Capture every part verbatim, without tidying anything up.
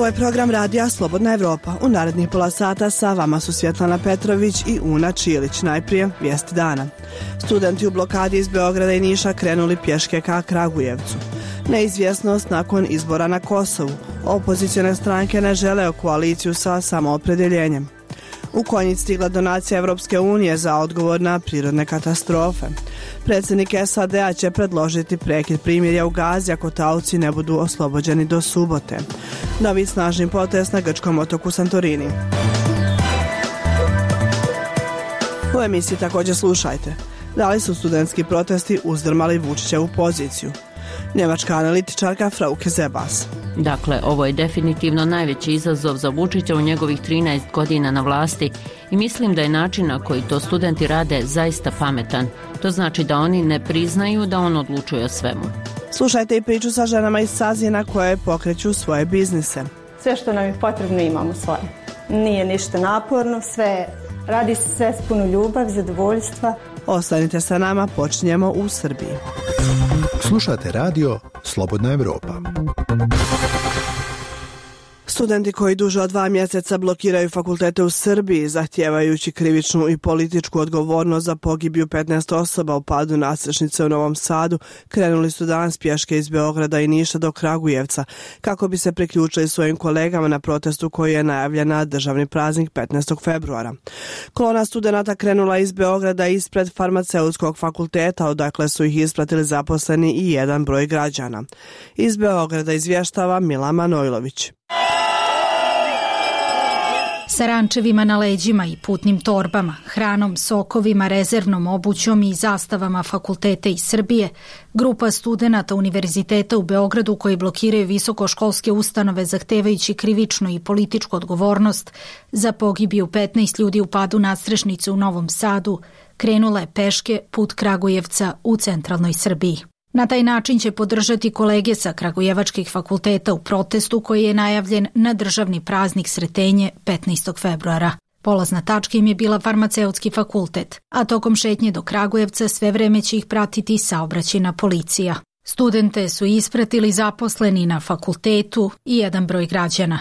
Ovo je program radija Slobodna Evropa. U narednih pola sata sa vama su Svjetlana Petrović i Una Čilić. Najprije vijesti dana. Studenti u blokadi iz Beograda i Niša krenuli pješke ka Kragujevcu. Neizvjesnost nakon izbora na Kosovu. Opozicione stranke ne žele koaliciju sa samoopredjeljenjem. U Konjic stigla donacija Evropske unije za odgovor na prirodne katastrofe. Predsjednik S A D-a će predložiti prekid primirja u Gazi ako taoci ne budu oslobođeni do subote. Novi snažni potres na grčkom otoku Santorini. U emisiji također slušajte. Da li su studentski protesti uzdrmali Vučićevu poziciju? Njemačka analitičarka Frauke Zebas. Dakle, ovo je definitivno najveći izazov za Vučića u njegovih trinaest godina na vlasti i mislim da je način na koji to studenti rade zaista pametan. To znači da oni ne priznaju da on odlučuje o svemu. Slušajte i priču sa ženama iz Sazina koje pokreću svoje biznise. Sve što nam je potrebno imamo svoje. Nije ništa naporno, sve radi se sve s puno ljubav, zadovoljstva. Ostanite sa nama, počinjemo u Srbiji. Slušate radio Slobodna Evropa. Studenti koji duže od dva mjeseca blokiraju fakultete u Srbiji, zahtijevajući krivičnu i političku odgovornost za pogibiju petnaest osoba u padu nadstrešnice u Novom Sadu, krenuli su danas pješke iz Beograda i Niša do Kragujevca, kako bi se priključili svojim kolegama na protestu koji je najavljen na državni praznik petnaestog februara. Kolona studenata krenula iz Beograda ispred farmaceutskog fakulteta, odakle su ih ispratili zaposleni i jedan broj građana. Iz Beograda izvještava Mila Manojlović. Sa rančevima na leđima i putnim torbama, hranom, sokovima, rezervnom obućom i zastavama fakulteta iz Srbije, grupa studenata Univerziteta u Beogradu koji blokiraju visokoškolske ustanove zahtevajući krivičnu i političku odgovornost za pogibiju petnaest ljudi u padu nadstrešnice u Novom Sadu, krenula je peške put Kragujevca u centralnoj Srbiji. Na taj način će podržati kolege sa kragujevačkih fakulteta u protestu koji je najavljen na državni praznik Sretenje petnaestog februara. Polazna tačka im je bila farmaceutski fakultet, a tokom šetnje do Kragujevca sve vreme će ih pratiti saobraćajna policija. Studente su ispratili zaposleni na fakultetu i jedan broj građana.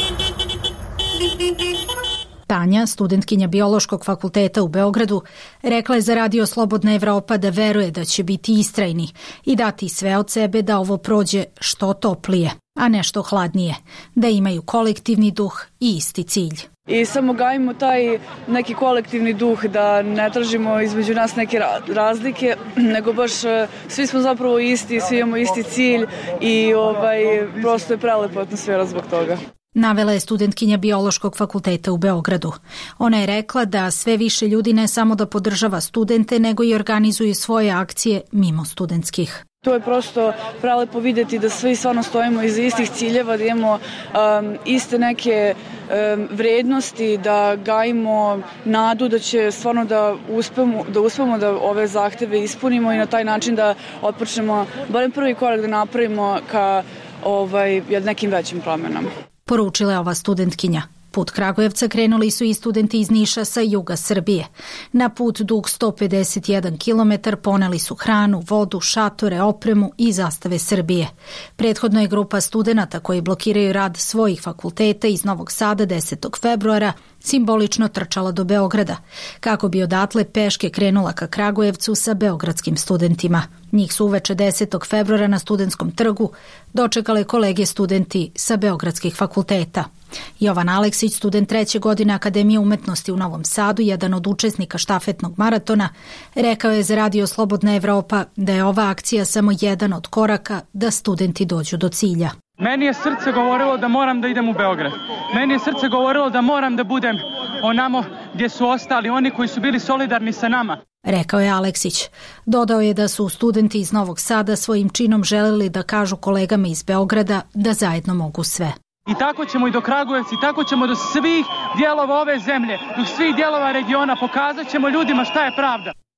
Tanja, studentkinja Biološkog fakulteta u Beogradu, rekla je za radio Slobodna Evropa da veruje da će biti istrajni i dati sve od sebe da ovo prođe što toplije, a ne što hladnije, da imaju kolektivni duh i isti cilj. I samo gajimo taj neki kolektivni duh, da ne tražimo između nas neke razlike, nego baš svi smo zapravo isti, svi imamo isti cilj i ovaj, prosto je prelepa atmosfera zbog toga. Navela je studentkinja Biološkog fakulteta u Beogradu. Ona je rekla da sve više ljudi ne samo da podržava studente, nego i organizuju svoje akcije mimo studentskih. To je prosto prelepo vidjeti da svi stvarno stojimo iza istih ciljeva, da imamo um, iste neke um, vrednosti, da gajimo nadu da će stvarno da uspemo, da uspemo da ove zahteve ispunimo i na taj način da otpočnemo, barem prvi korak da napravimo ka ovaj, nekim većim promjenama. Poručila je ova studentkinja. Put Kragujevca krenuli su i studenti iz Niša sa juga Srbije. Na put dug sto pedeset jedan kilometar poneli su hranu, vodu, šatore, opremu i zastave Srbije. Prethodno je grupa studenata koji blokiraju rad svojih fakulteta iz Novog Sada desetog februara simbolično trčala do Beograda, kako bi odatle peške krenula ka Kragujevcu sa beogradskim studentima. Njih su uveče desetog februara na Studentskom trgu dočekale kolege studenti sa beogradskih fakulteta. Jovan Aleksić, student treće godine Akademije umetnosti u Novom Sadu, jedan od učesnika štafetnog maratona, rekao je za radio Slobodna Evropa da je ova akcija samo jedan od koraka da studenti dođu do cilja. Meni je srce govorilo da moram da idem u Beograd. Meni je srce govorilo da moram da budem onamo gdje su ostali oni koji su bili solidarni sa nama. Rekao je Aleksić. Dodao je da su studenti iz Novog Sada svojim činom želeli da kažu kolegama iz Beograda da zajedno mogu sve. I tako ćemo i do Kragujevca, i tako ćemo do svih dijelova ove zemlje, do svih dijelova regiona, pokazat ćemo ljudima šta je pravda.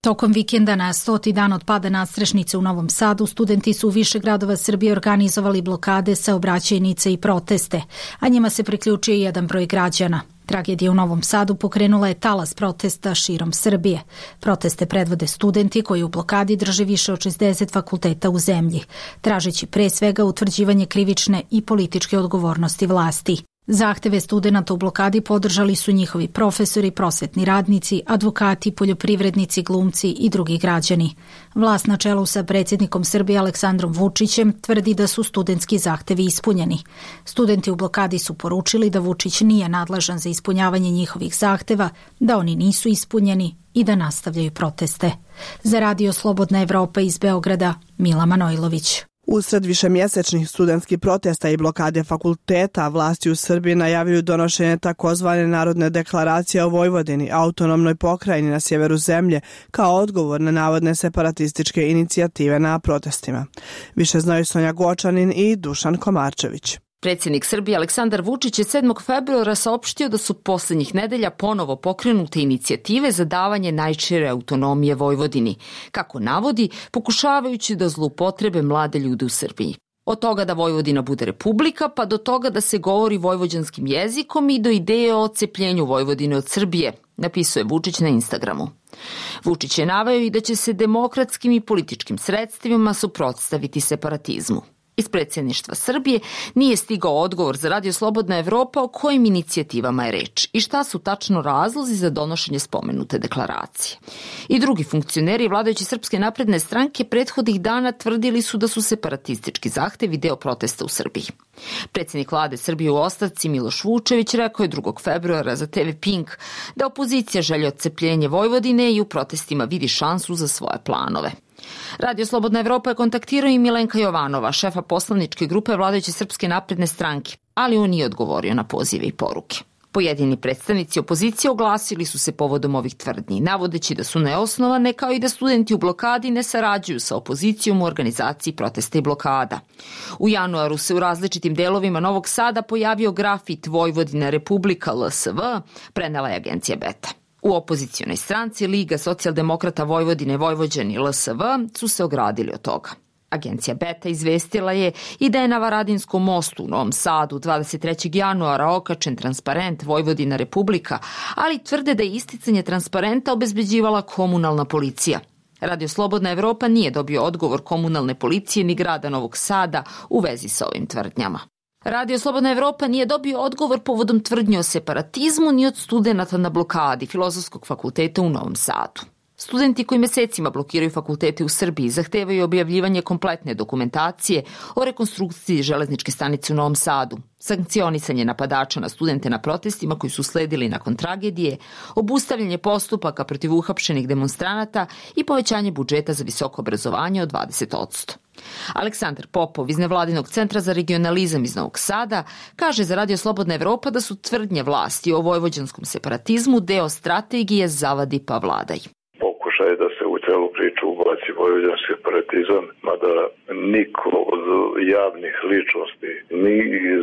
Tokom vikenda na stoti dan od pada nadstrešnice u Novom Sadu, studenti su u više gradova Srbije organizovali blokade, saobraćajnice i proteste, a njima se priključio i jedan broj građana. Tragedija u Novom Sadu pokrenula je talas protesta širom Srbije. Proteste predvode studenti koji u blokadi drže više od šezdeset fakulteta u zemlji, tražeći pre svega utvrđivanje krivične i političke odgovornosti vlasti. Zahteve studenata u blokadi podržali su njihovi profesori, prosvetni radnici, advokati, poljoprivrednici, glumci i drugi građani. Vlast na čelu sa predsjednikom Srbije Aleksandrom Vučićem tvrdi da su studentski zahtevi ispunjeni. Studenti u blokadi su poručili da Vučić nije nadležan za ispunjavanje njihovih zahteva, da oni nisu ispunjeni i da nastavljaju proteste. Za Radio Slobodna Evropa iz Beograda, Mila Manojlović. Usred višemjesečnih studentskih protesta i blokade fakulteta, vlasti u Srbiji najavljuju donošenje takozvane Narodne deklaracije o Vojvodini, autonomnoj pokrajini na sjeveru zemlje, kao odgovor na navodne separatističke inicijative na protestima. Više znaju Sonja Gočanin i Dušan Komarčević. Predsjednik Srbije Aleksandar Vučić je sedmog februara saopštio da su posljednjih nedelja ponovo pokrenute inicijative za davanje najšire autonomije Vojvodini, kako navodi, pokušavajući da zloupotrebe mlade ljude u Srbiji. Od toga da Vojvodina bude republika, pa do toga da se govori vojvođanskim jezikom i do ideje o odcepljenju Vojvodine od Srbije, napisuje Vučić na Instagramu. Vučić je naveo i da će se demokratskim i političkim sredstvima suprotstaviti separatizmu. Iz predsjedništva Srbije nije stigao odgovor za Radio Slobodna Evropa o kojim inicijativama je reč i šta su tačno razlozi za donošenje spomenute deklaracije. I drugi funkcioneri vladajuće Srpske napredne stranke prethodnih dana tvrdili su da su separatistički zahtevi deo protesta u Srbiji. Predsjednik vlade Srbije u ostavci Miloš Vučević rekao je drugog februara za te ve Pink da opozicija želi odcepljenje Vojvodine i u protestima vidi šansu za svoje planove. Radio Slobodna Evropa je kontaktirao i Milenka Jovanova, šefa poslaničke grupe vladajuće Srpske napredne stranke, ali on nije odgovorio na pozive i poruke. Pojedini predstavnici opozicije oglasili su se povodom ovih tvrdnji, navodeći da su neosnovane, kao i da studenti u blokadi ne sarađuju sa opozicijom u organizaciji protesta i blokada. U januaru se u različitim delovima Novog Sada pojavio grafit Vojvodina Republika L S V, prenela je agencija Beta. U opozicionoj stranci Liga socijaldemokrata Vojvodine Vojvođani L S V su se ogradili od toga. Agencija Beta izvestila je i da je na Varadinskom mostu u Novom Sadu dvadeset trećeg januara okačen transparent Vojvodina Republika, ali tvrde da je isticanje transparenta obezbeđivala komunalna policija. Radio Slobodna Evropa nije dobio odgovor komunalne policije ni grada Novog Sada u vezi sa ovim tvrdnjama. Radio Slobodna Evropa nije dobio odgovor povodom tvrdnje o separatizmu ni od studenata na blokadi Filozofskog fakulteta u Novom Sadu. Studenti koji mesecima blokiraju fakultete u Srbiji zahtevaju objavljivanje kompletne dokumentacije o rekonstrukciji železničke stanice u Novom Sadu, sankcionisanje napadača na studente na protestima koji su sledili nakon tragedije, obustavljanje postupaka protiv uhapšenih demonstranata i povećanje budžeta za visoko obrazovanje od dvadeset posto. Aleksandar Popov iz Nevladinog centra za regionalizam iz Novog Sada kaže za Radio Slobodna Evropa da su tvrdnje vlasti o vojvođanskom separatizmu deo strategije zavadi pa vladaj. Pokušaj da se u celu priču ubaci vojvođanski separatizam, mada niko od javnih ličnosti ni iz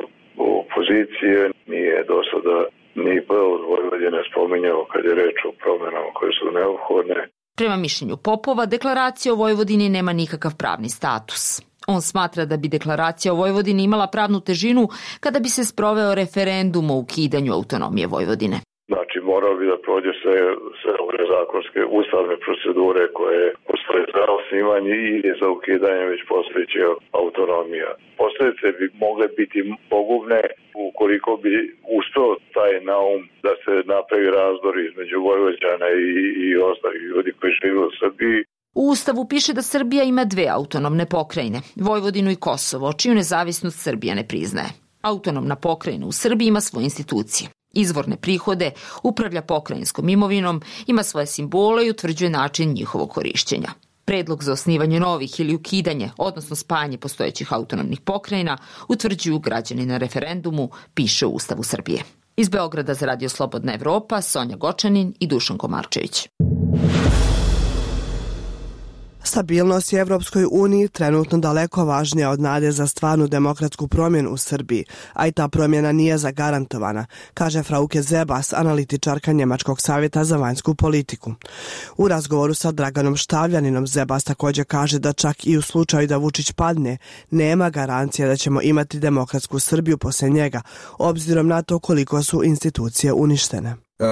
opozicije nije do sada ni B od Vojvodine spominjao kad je reč o promjenama koje su neophodne. Prema mišljenju Popova, deklaracija o Vojvodini nema nikakav pravni status. On smatra da bi deklaracija o Vojvodini imala pravnu težinu kada bi se sproveo referendum o ukidanju autonomije Vojvodine. Znači, morao bi da prođe sve, sve ove zakonske ustavne procedure koje postoje za osnivanje i za ukidanje već postojeće autonomija. Posljedice bi mogle biti pogubne ukoliko bi uspeo taj naum da se napravi razdor između Vojvođana i, i ostalih ljudi koji žive u Srbiji. U Ustavu piše da Srbija ima dve autonomne pokrajine, Vojvodinu i Kosovo, čiju nezavisnost Srbija ne priznaje. Autonomna pokrajina u Srbiji ima svoje institucije. Izvorne prihode, upravlja pokrajinskom imovinom, ima svoje simbole i utvrđuje način njihovog korišćenja. Predlog za osnivanje novih ili ukidanje, odnosno spajanje postojećih autonomnih pokrajina, utvrđuju građani na referendumu, piše u Ustavu Srbije. Iz Beograda za Radio Slobodna Evropa, Sonja Gočanin i Dušan Komarčević. Stabilnost je Evropskoj uniji trenutno daleko važnija od nade za stvarnu demokratsku promjenu u Srbiji, a i ta promjena nije zagarantovana, kaže Frauke Zebas, analitičarka Njemačkog savjeta za vanjsku politiku. U razgovoru sa Draganom Štavljaninom Zebas također kaže da čak i u slučaju da Vučić padne, nema garancije da ćemo imati demokratsku Srbiju poslije njega, obzirom na to koliko su institucije uništene.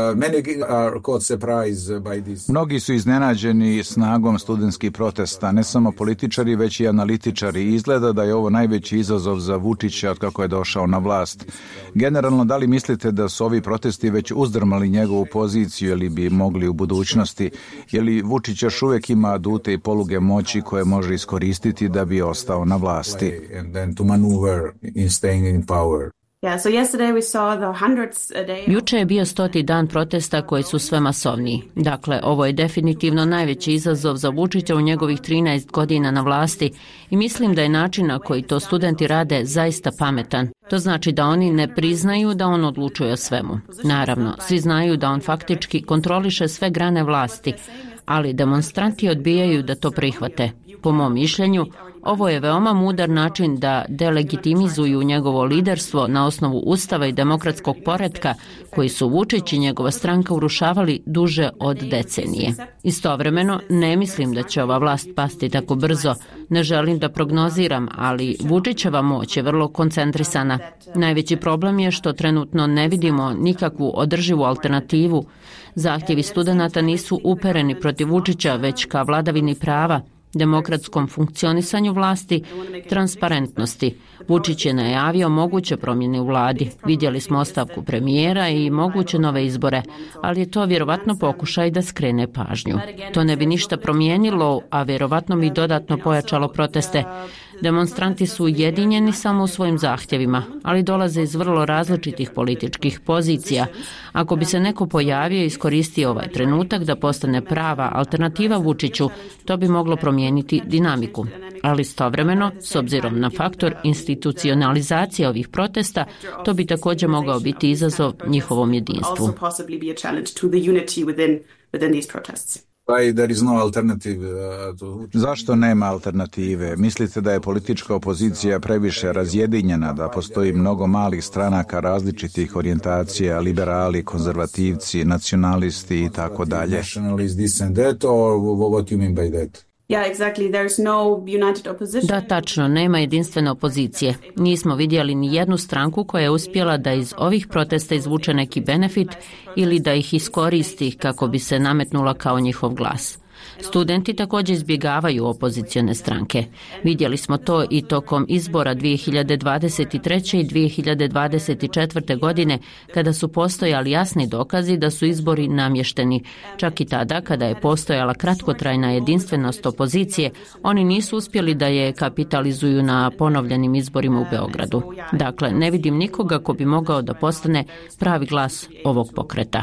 Mnogi su iznenađeni snagom studentskih protesta, ne samo političari, već i analitičari. Izgleda da je ovo najveći izazov za Vučića od kako je došao na vlast. Generalno, da li mislite da su ovi protesti već uzdrmali njegovu poziciju ili bi mogli u budućnosti? Je li Vučić još uvijek ima adute i poluge moći koje može iskoristiti da bi ostao na vlasti? Juče je bio stoti dan protesta koji su sve masovniji. Dakle, ovo je definitivno najveći izazov za Vučića u njegovih trinaest godina na vlasti i mislim da je način na koji to studenti rade zaista pametan. To znači da oni ne priznaju da on odlučuje o svemu. Naravno, svi znaju da on faktički kontroliše sve grane vlasti, ali demonstranti odbijaju da to prihvate. Po mom mišljenju, ovo je veoma mudar način da delegitimizuju njegovo liderstvo na osnovu ustava i demokratskog poretka koji su Vučić i njegova stranka urušavali duže od decenije. Istovremeno, ne mislim da će ova vlast pasti tako brzo. Ne želim da prognoziram, ali Vučićeva moć je vrlo koncentrisana. Najveći problem je što trenutno ne vidimo nikakvu održivu alternativu. Zahtjevi studenata nisu upereni protiv Vučića, već ka vladavini prava, demokratskom funkcionisanju vlasti, transparentnosti. Vučić je najavio moguće promjene u vladi. Vidjeli smo ostavku premijera i moguće nove izbore, ali je to vjerovatno pokušaj da skrene pažnju. To ne bi ništa promijenilo, a vjerovatno bi dodatno pojačalo proteste. Demonstranti su ujedinjeni samo u svojim zahtjevima, ali dolaze iz vrlo različitih političkih pozicija. Ako bi se neko pojavio i iskoristio ovaj trenutak da postane prava alternativa Vučiću, to bi moglo promijeniti dinamiku. Ali istovremeno, s obzirom na faktor institucionalizacije ovih protesta, to bi također mogao biti izazov njihovom jedinstvu. Zašto nema alternative? Mislite da je politička opozicija previše razjedinjena, da postoji mnogo malih stranaka različitih orijentacija, liberali, konzervativci, nacionalisti i tako dalje? Da, tačno, nema jedinstvene opozicije. Nismo vidjeli ni jednu stranku koja je uspjela da iz ovih protesta izvuče neki benefit ili da ih iskoristi kako bi se nametnula kao njihov glas. Studenti također izbjegavaju opozicione stranke. Vidjeli smo to i tokom izbora dvije hiljade dvadeset treće i dvije hiljade dvadeset četvrte. godine, kada su postojali jasni dokazi da su izbori namješteni. Čak i tada, kada je postojala kratkotrajna jedinstvenost opozicije, oni nisu uspjeli da je kapitalizuju na ponovljenim izborima u Beogradu. Dakle, ne vidim nikoga ko bi mogao da postane pravi glas ovog pokreta.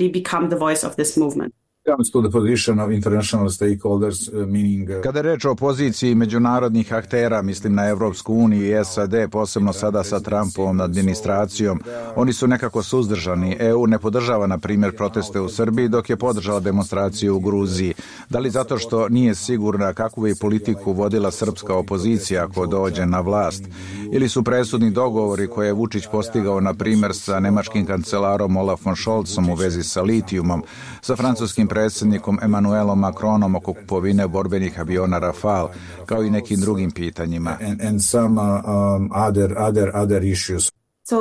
Kada je reč o poziciji međunarodnih aktera, mislim na Evropsku uniju i S A D, posebno sada sa Trumpovom administracijom, oni su nekako suzdržani. E U ne podržava, na primjer, proteste u Srbiji, dok je podržala demonstraciju u Gruziji. Da li zato što nije sigurna kakvu je politiku vodila srpska opozicija ako dođe na vlast? Ili su presudni dogovori koje je Vučić postigao, na primjer, sa nemačkim kancelarom Olafom Scholzom u vezi sa litijumom, sa francuskim predsjednikom Emmanuelom Macronom oko kupovine borbenih aviona Rafale, kao i nekim drugim pitanjima. And, and some, um, other, other, other issues.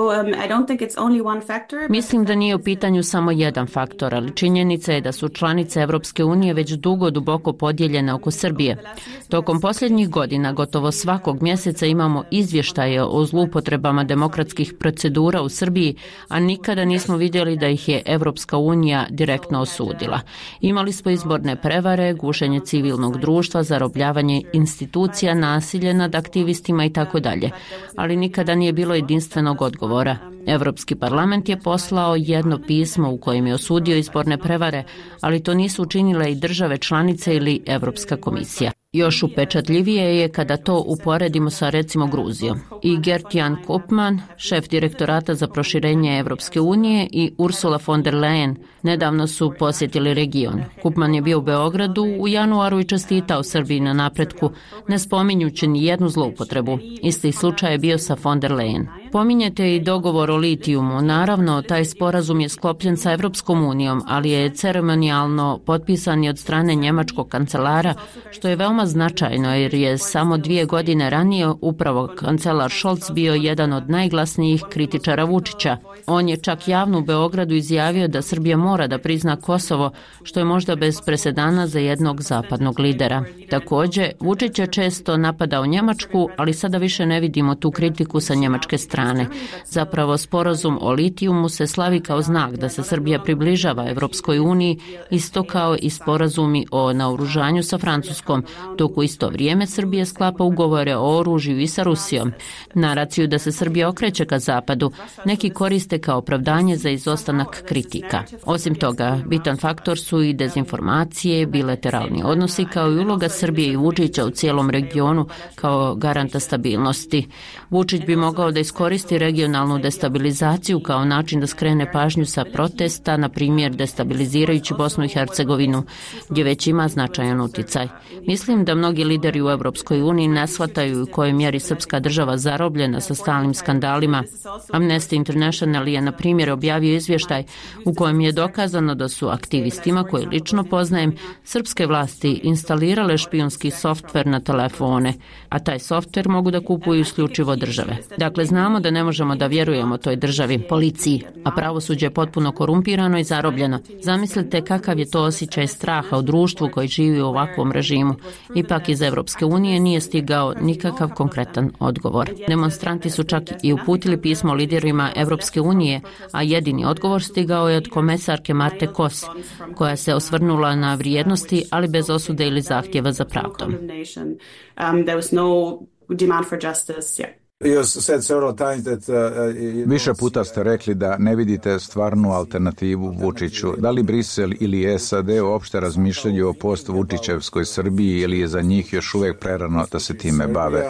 Mislim da nije u pitanju samo jedan faktor, ali činjenica je da su članice Evropske unije već dugo duboko podijeljene oko Srbije. Tokom posljednjih godina gotovo svakog mjeseca imamo izvještaje o zloupotrebama demokratskih procedura u Srbiji, a nikada nismo vidjeli da ih je Evropska unija direktno osudila. Imali smo izborne prevare, gušenje civilnog društva, zarobljavanje institucija, nasilje nad aktivistima i tako dalje, ali nikada nije bilo jedinstvenog odgovora. Evropski parlament je poslao jedno pismo u kojem je osudio izborne prevare, ali to nisu učinile i države članice ili Evropska komisija. Još upečatljivije je kada to uporedimo sa recimo Gruzijom. I Gert-Jan Koopman, šef direktorata za proširenje Evropske unije, i Ursula von der Leyen nedavno su posjetili region. Koopman je bio u Beogradu u januaru i čestitao Srbiji na napretku, ne spominjući ni jednu zloupotrebu. Isti slučaj je bio sa von der Leyen. Pominjete i dogovor o litijumu. Naravno, taj sporazum je sklopljen sa Evropskom unijom, ali je ceremonijalno potpisan i od strane njemačkog kancelara, što je veoma značajno jer je samo dvije godine ranije upravo kancelar Scholz bio jedan od najglasnijih kritičara Vučića. On je čak javno u Beogradu izjavio da Srbija mora da prizna Kosovo, što je možda bez presedana za jednog zapadnog lidera. Također, Vučić je često napadao Njemačku, ali sada više ne vidimo tu kritiku sa njemačke strane. Zapravo, sporazum o litijumu se slavi kao znak da se Srbija približava Evropskoj uniji, isto kao i sporazumi o naoružanju sa Francuskom, dok u isto vrijeme Srbija sklapa ugovore o oružju i sa Rusijom. Naraciju da se Srbija okreće ka zapadu neki koriste kao opravdanje za izostanak kritika. Osim toga, bitan faktor su i dezinformacije, bilateralni odnosi kao i uloga Srbije i Vučića u cijelom regionu kao garanta stabilnosti. Vučić bi mogao da iskoristi regionalnu destabilizaciju kao način da skrene pažnju sa protesta, na primjer destabilizirajući Bosnu i Hercegovinu, gdje već ima značajan uticaj. Mislim da mnogi lideri u Evropskoj uniji ne shvataju u kojoj mjeri srpska država zarobljena sa stalnim skandalima. Amnesty International je, na primjer, objavio izvještaj u kojem je dokazano da su aktivistima, koje lično poznajem, srpske vlasti instalirale špijunski softver na telefone, a taj softver mogu da kupuju isključivo države. Dakle, znamo da ne možemo da vjerujemo toj državi, policiji, a pravosuđe je potpuno korumpirano i zarobljeno. Zamislite kakav je to osjećaj straha u društvu koji živi u ovakvom režimu. Ipak iz Evropske unije nije stigao nikakav konkretan odgovor. Demonstranti su čak i uputili pismo liderima Evropske unije, a jedini odgovor stigao je od komesarke Marte Kos, koja se osvrnula na vrijednosti, ali bez osude ili zahtjeva za pravdom. Više puta ste rekli da ne vidite stvarnu alternativu Vučiću. Da li Brisel ili S A D uopšte razmišljaju o post-Vučićevskoj Srbiji ili je za njih još uvijek prerano da se time bave?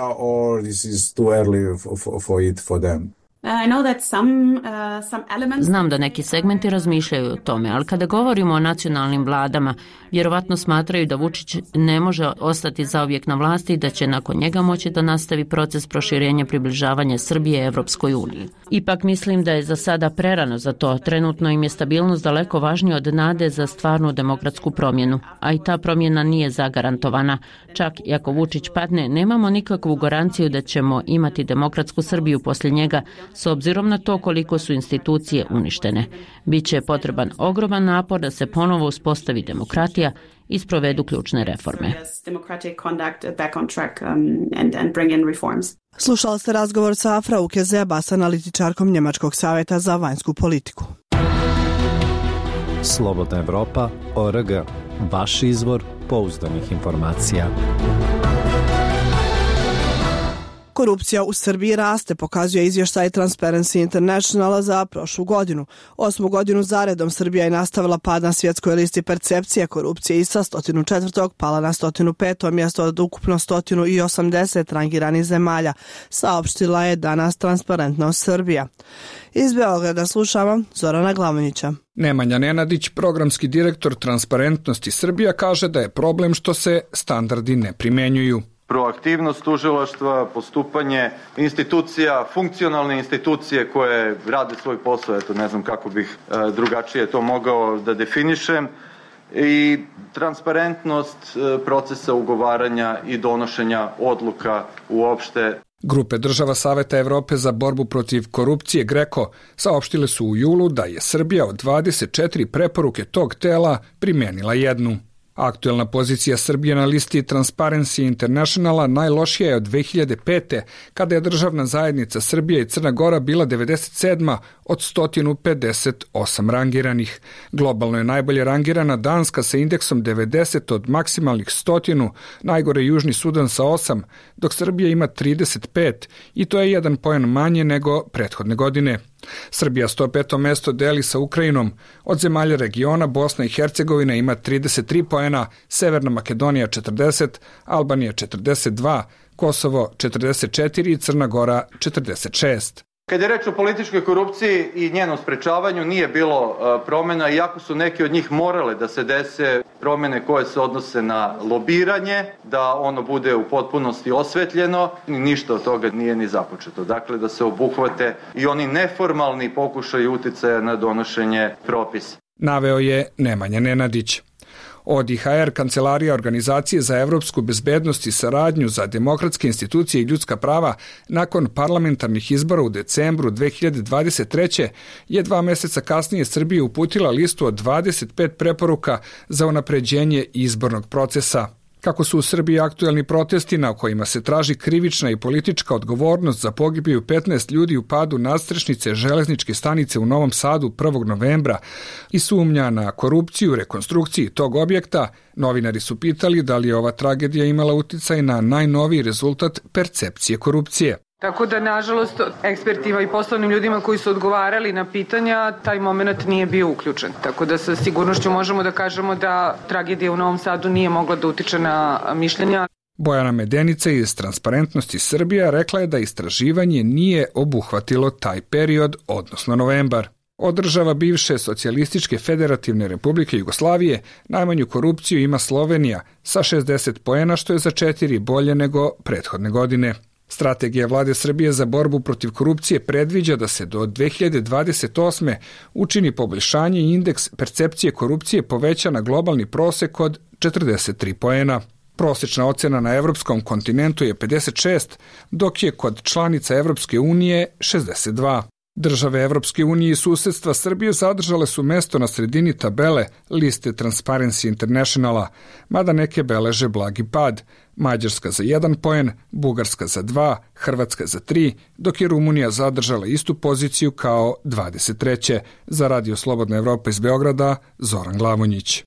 Znam da neki segmenti razmišljaju o tome, ali kada govorimo o nacionalnim vladama, vjerovatno smatraju da Vučić ne može ostati zauvijek na vlasti i da će nakon njega moći da nastavi proces proširenja približavanja Srbije Evropskoj uniji. Ipak mislim da je za sada prerano za to. Trenutno im je stabilnost daleko važnija od nade za stvarnu demokratsku promjenu, a i ta promjena nije zagarantovana. Čak i ako Vučić padne, nemamo nikakvu garanciju da ćemo imati demokratsku Srbiju poslije njega, s obzirom na to koliko su institucije uništene. Biće potreban ogroman napor da se ponovo uspostavi demokratija i sprovedu ključne reforme. Slušali ste razgovor sa Afra Ukezeba s analitičarkom Njemačkog savjeta za vanjsku politiku. Slobodna Evropa, O R G, vaš izvor pouzdanih informacija. Korupcija u Srbiji raste, pokazuje izvještaj Transparency Internationala za prošlu godinu. Osmu godinu zaredom Srbija je nastavila pad na svjetskoj listi percepcije korupcije i sa sto četvrtog pala na sto peto mjesto od ukupno sto osamdeset rangiranih zemalja, saopštila je danas Transparentnost Srbija. Iz Beograda slušamo Zorana Glavonjića. Nemanja Nenadić, programski direktor Transparentnosti Srbija, kaže da je problem što se standardi ne primenjuju. Proaktivnost tužilaštva, postupanje institucija, funkcionalne institucije koje rade svoj posao, eto ne znam kako bih e, drugačije to mogao da definišem, i transparentnost e, procesa ugovaranja i donošenja odluka uopšte. Grupe država Saveta Evrope za borbu protiv korupcije GRECO saopštile su u julu da je Srbija od dvadeset četiri preporuke tog tela primenila jednu. Aktuelna pozicija Srbije na listi Transparency Internationala najlošija je od dve hiljade pete. kada je državna zajednica Srbija i Crna Gora bila devedeset sedma od sto pedeset osam rangiranih. Globalno je najbolje rangirana Danska sa indeksom devedeset od maksimalnih stotinu, najgore Južni Sudan sa osam, dok Srbija ima trideset pet i to je jedan poen manje nego prethodne godine. Srbija sto peto mesto deli sa Ukrajinom. Od zemalja regiona Bosna i Hercegovina ima trideset tri poena, Severna Makedonija četrdeset, Albanija četrdeset dva, Kosovo četrdeset četiri i Crna Gora četrdeset šest. Kad je reč o političkoj korupciji i njenom sprečavanju, nije bilo promjena, iako su neke od njih morale da se dese promjene koje se odnose na lobiranje, da ono bude u potpunosti osvetljeno, ništa od toga nije ni započeto. Dakle, da se obuhvate i oni neformalni pokušaj uticaja na donošenje propisa. Naveo je Nemanja Nenadić. O D H R, Kancelarija Organizacije za evropsku bezbednost i saradnju za demokratske institucije i ljudska prava, nakon parlamentarnih izbora u decembru dve hiljade dvadeset treće je dva meseca kasnije Srbiji uputila listu od dvadeset pet preporuka za unapređenje izbornog procesa. Kako su u Srbiji aktuelni protesti na kojima se traži krivična i politička odgovornost za pogibiju petnaest ljudi u padu nadstrešnice železničke stanice u Novom Sadu prvog novembra i sumnja na korupciju u rekonstrukciji tog objekta, novinari su pitali da li je ova tragedija imala uticaj na najnoviji rezultat percepcije korupcije. Tako da, nažalost, ekspertima i poslovnim ljudima koji su odgovarali na pitanja, taj moment nije bio uključen. Tako da sa sigurnošću možemo da kažemo da tragedija u Novom Sadu nije mogla da utiče na mišljenja. Bojana Medenica iz Transparentnosti Srbija rekla je da istraživanje nije obuhvatilo taj period, odnosno novembar. Od država bivše Socijalističke federativne republike Jugoslavije najmanju korupciju ima Slovenija sa šezdeset poena, što je za četiri bolje nego prethodne godine. Strategija vlade Srbije za borbu protiv korupcije predviđa da se do dve hiljade dvadeset osme učini poboljšanje i indeks percepcije korupcije poveća na globalni prosek od četrdeset tri poena. Prosečna ocena na evropskom kontinentu je pedeset šest, dok je kod članica Evropske unije šezdeset dva. Države Evropske unije i susedstva Srbije zadržale su mesto na sredini tabele liste Transparency Internationala, mada neke beleže blagi pad. Mađarska za jedan poen, Bugarska za dva, Hrvatska za tri, dok je Rumunija zadržala istu poziciju kao dvadeset treće. Za Radio Slobodna Evropa iz Beograda, Zoran Glavonjić.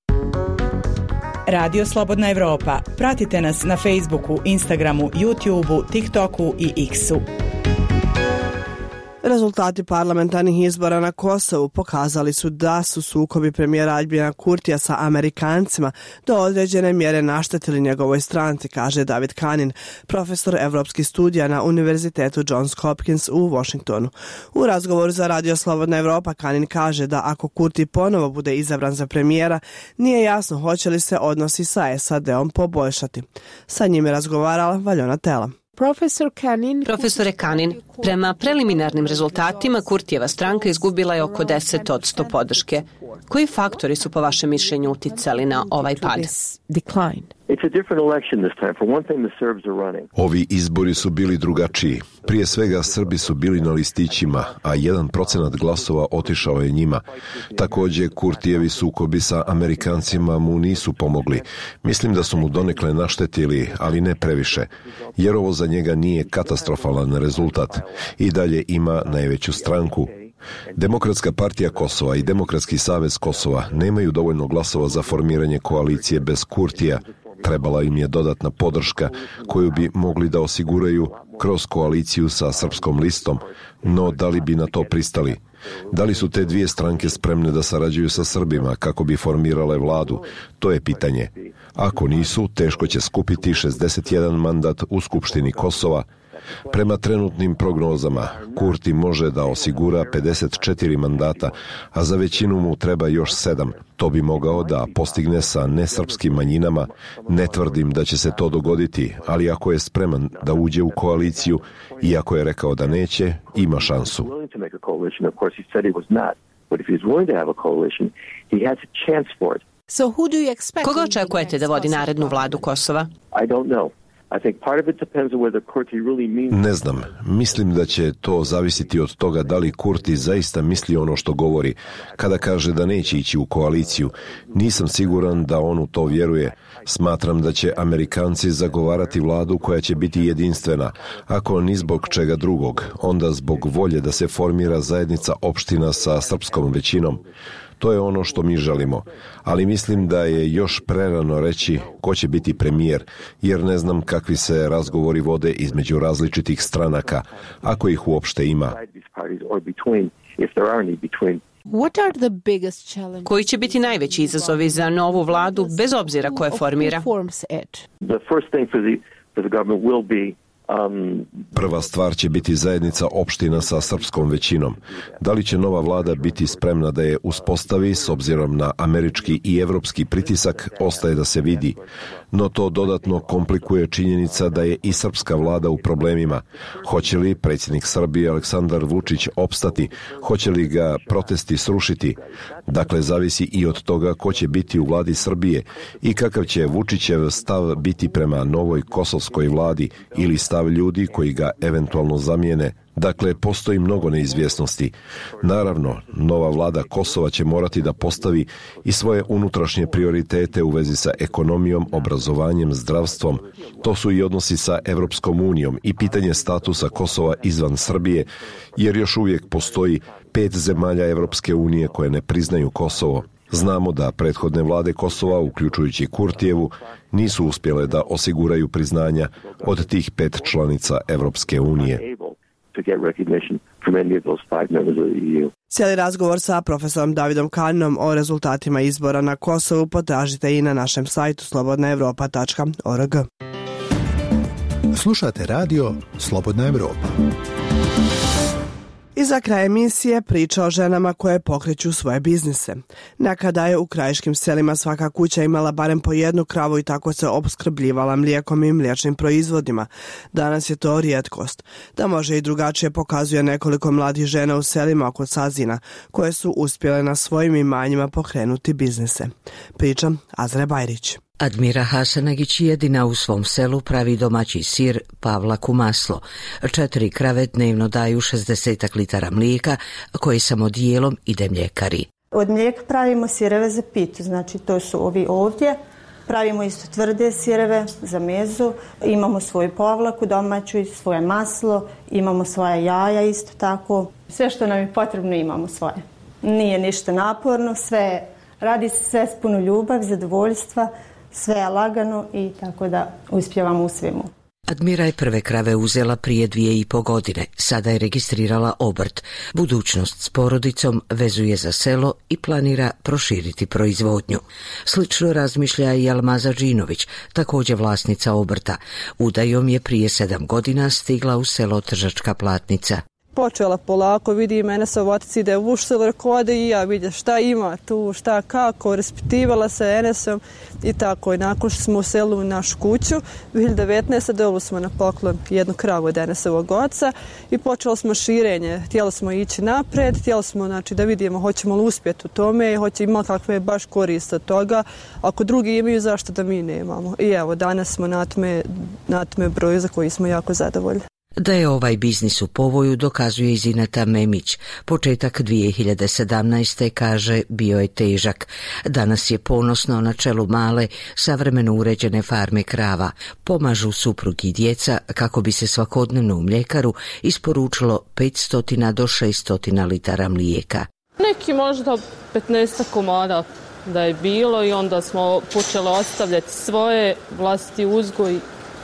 Radio Slobodna Evropa. Pratite nas na Facebooku, Instagramu, YouTubeu, TikToku i X-u. Rezultati parlamentarnih izbora na Kosovu pokazali su da su sukobi premijera Aljbina Kurtija sa Amerikancima do određene mjere naštetili njegovoj stranci, kaže David Kanin, profesor evropskih studija na Univerzitetu Johns Hopkins u Washingtonu. U razgovoru za Radio Slobodna Evropa Kanin kaže da ako Kurti ponovo bude izabran za premijera, nije jasno hoće li se odnosi sa S A D-om poboljšati. Sa njim je razgovarala Valjona Tela. Profesor Kanin. Profesore Kanin, prema preliminarnim rezultatima Kurtijeva stranka izgubila je oko deset posto podrške. Koji faktori su po vašem mišljenju uticali na ovaj pad? Ovi izbori su bili drugačiji. Prije svega Srbi su bili na listićima, a jedan procenat glasova otišao je njima. Također Kurtijevi sukobi sa Amerikancima mu nisu pomogli. Mislim da su mu donekle naštetili, ali ne previše, jer ovo za njega nije katastrofalan rezultat. I dalje ima najveću stranku. Demokratska partija Kosova i Demokratski savez Kosova nemaju dovoljno glasova za formiranje koalicije bez Kurtija. Trebala im je dodatna podrška koju bi mogli da osiguraju kroz koaliciju sa Srpskom listom, no da li bi na to pristali? Da li su te dvije stranke spremne da sarađuju sa Srbima kako bi formirale vladu? To je pitanje. Ako nisu, teško će skupiti šezdeset jedan mandat u Skupštini Kosova. Prema trenutnim prognozama, Kurti može da osigura pedeset četiri mandata, a za većinu mu treba još sedam. To bi mogao da postigne sa nesrpskim manjinama. Ne tvrdim da će se to dogoditi, ali ako je spreman da uđe u koaliciju, iako je rekao da neće, ima šansu. Koga očekujete da vodi narednu vladu Kosova? Ne znam, mislim da će to zavisiti od toga da li Kurti zaista misli ono što govori. Kada kaže da neće ići u koaliciju, nisam siguran da on u to vjeruje. Smatram da će Amerikanci zagovarati vladu koja će biti jedinstvena, ako ni zbog čega drugog, onda zbog volje da se formira zajednica opština sa srpskom većinom. To je ono što mi želimo, ali mislim da je još prerano reći ko će biti premijer, jer ne znam kakvi se razgovori vode između različitih stranaka, ako ih uopšte ima. if there are any between. Koji će biti najveći izazovi za novu vladu, bez obzira ko je formira? The first thing for the for the government will be Prva stvar će biti zajednica opština sa srpskom većinom. Da li će nova vlada biti spremna da je uspostavi s obzirom na američki i evropski pritisak, ostaje da se vidi. No to dodatno komplikuje činjenica da je i srpska vlada u problemima. Hoće li predsjednik Srbije Aleksandar Vučić opstati? Hoće li ga protesti srušiti? Dakle, zavisi i od toga ko će biti u vladi Srbije i kakav će Vučićev stav biti prema novoj kosovskoj vladi ili stav ljudi koji ga eventualno zamijene. Dakle, postoji mnogo neizvjesnosti. Naravno, nova vlada Kosova će morati da postavi i svoje unutrašnje prioritete u vezi sa ekonomijom, obrazovanjem, zdravstvom. To su i odnosi sa Evropskom unijom i pitanje statusa Kosova izvan Srbije, jer još uvijek postoji pet zemalja Evropske unije koje ne priznaju Kosovo. Znamo da prethodne vlade Kosova, uključujući Kurtijevu, nisu uspjele da osiguraju priznanja od tih pet članica Evropske unije. Cijeli razgovor sa profesorom Davidom Kaninom o rezultatima izbora na Kosovu potražite i na našem sajtu slobodna evropa tačka org. Slušate radio Slobodna Evropa. I za kraj emisije priča o ženama koje pokreću svoje biznise. Nekada je u krajiškim selima svaka kuća imala barem po jednu kravu i tako se opskrbljivala mlijekom i mliječnim proizvodima. Danas je to rijetkost. Da može i drugačije pokazuje nekoliko mladih žena u selima oko Sazina, koje su uspjele na svojim imanjima pokrenuti biznise. Priča Azra Bajrić. Admira Hasanagić jedina u svom selu pravi domaći sir Pavlak u maslo. Četiri krave dnevno daju šezdeset litara mlijeka, koji samo dijelom ide mljekari. Od mlijeka pravimo sireve za pitu, znači to su ovi ovdje. Pravimo isto tvrde sireve za mezu, imamo svoju povlaku domaću i svoje maslo, imamo svoje jaja isto tako. Sve što nam je potrebno imamo svoje. Nije ništa naporno, sve radi se sve s puno ljubav, zadovoljstva, sve je lagano i tako da uspjevamo u svemu. Admira je prve krave uzela prije dvije i po godine. Sada je registrirala obrt. Budućnost s porodicom vezuje za selo i planira proširiti proizvodnju. Slično razmišlja i Almaza Džinović, također vlasnica obrta. Udajom je prije sedam godina stigla u selo Tržačka Platnica. Počela polako, vidi mene sa otac ide u selo, rekao ode i ja vidje šta ima tu, šta kako, raspitivala se Enesom i tako. I nakon što smo u selu u našu kuću, dvije hiljade devetnaeste. dobili smo na poklon jednu kravu od Enesovog oca i počelo smo širenje. Htjeli smo ići napred, htjeli smo znači, da vidimo hoćemo li uspjeti u tome i hoće imati kakve baš korist od toga. Ako drugi imaju, zašto da mi nemamo? I evo, danas smo na tome, na tome broju za koji smo jako zadovoljni. Da je ovaj biznis u povoju dokazuje i Zineta Memić. Početak dvije hiljade sedamnaeste. kaže bio je težak. Danas je ponosno na čelu male, savremeno uređene farme krava. Pomažu suprug i djeca kako bi se svakodnevno u mljekaru isporučilo petsto do šesto litara mlijeka. Neki možda petnaest komada da je bilo i onda smo počeli ostavljati svoje vlastiti uzgoj,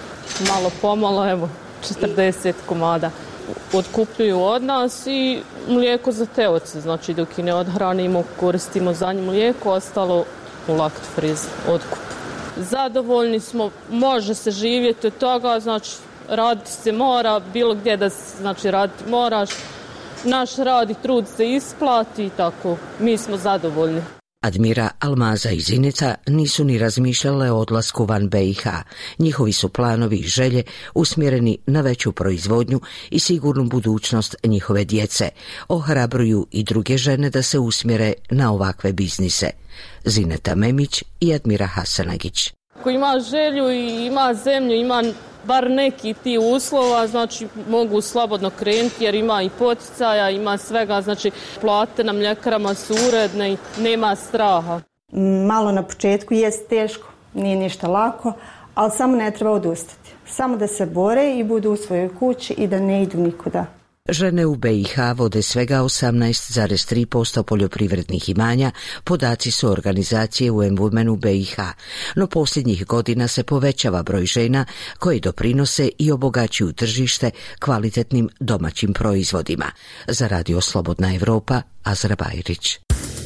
malo pomalo, evo, četrdeset komada otkupljuju od nas i mlijeko za te oce, znači dok i ne odhranimo, koristimo za njih mlijeko, ostalo u Laktfriz otkup. Zadovoljni smo, može se živjeti od toga, znači raditi se mora, bilo gdje da znači raditi moraš, naš rad i trud se isplati i tako, mi smo zadovoljni. Admira, Almaza i Zinica nisu ni razmišljale o odlasku van B i H. Njihovi su planovi i želje usmjereni na veću proizvodnju i sigurnu budućnost njihove djece. Ohrabruju i druge žene da se usmjere na ovakve biznise. Zineta Memić i Admira Hasanagić. Ako ima želju i ima zemlju, ima bar neki ti uslova, znači mogu slobodno krenuti jer ima i poticaja, ima svega, znači plate na mljekarama su uredne i nema straha. Malo na početku jest teško, nije ništa lako, ali samo ne treba odustati. Samo da se bore i budu u svojoj kući i da ne idu nikuda. Žene u B i H vode svega osamnaest zarez tri posto poljoprivrednih imanja, podaci su organizacije U N Women u B i H, no posljednjih godina se povećava broj žena koji doprinose i obogaćuju tržište kvalitetnim domaćim proizvodima. Za Radio Slobodna Evropa, Azra Bajrić.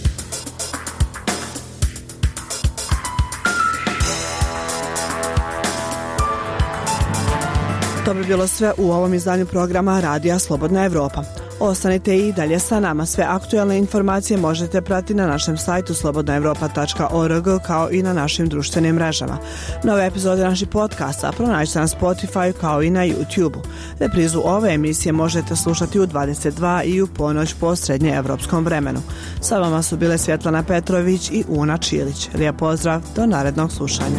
To bi bilo sve u ovom izdanju programa Radija Slobodna Evropa. Ostanite i dalje sa nama. Sve aktualne informacije možete pratiti na našem sajtu slobodna evropa tačka org kao i na našim društvenim mrežama. Nove epizode naših podcasta pronađite na Spotify kao i na YouTube. Reprizu ove emisije možete slušati u dvadeset dva i u ponoć po srednjeevropskom vremenu. Sa vama su bile Svjetlana Petrović i Una Čilić. Lijep pozdrav, do narednog slušanja.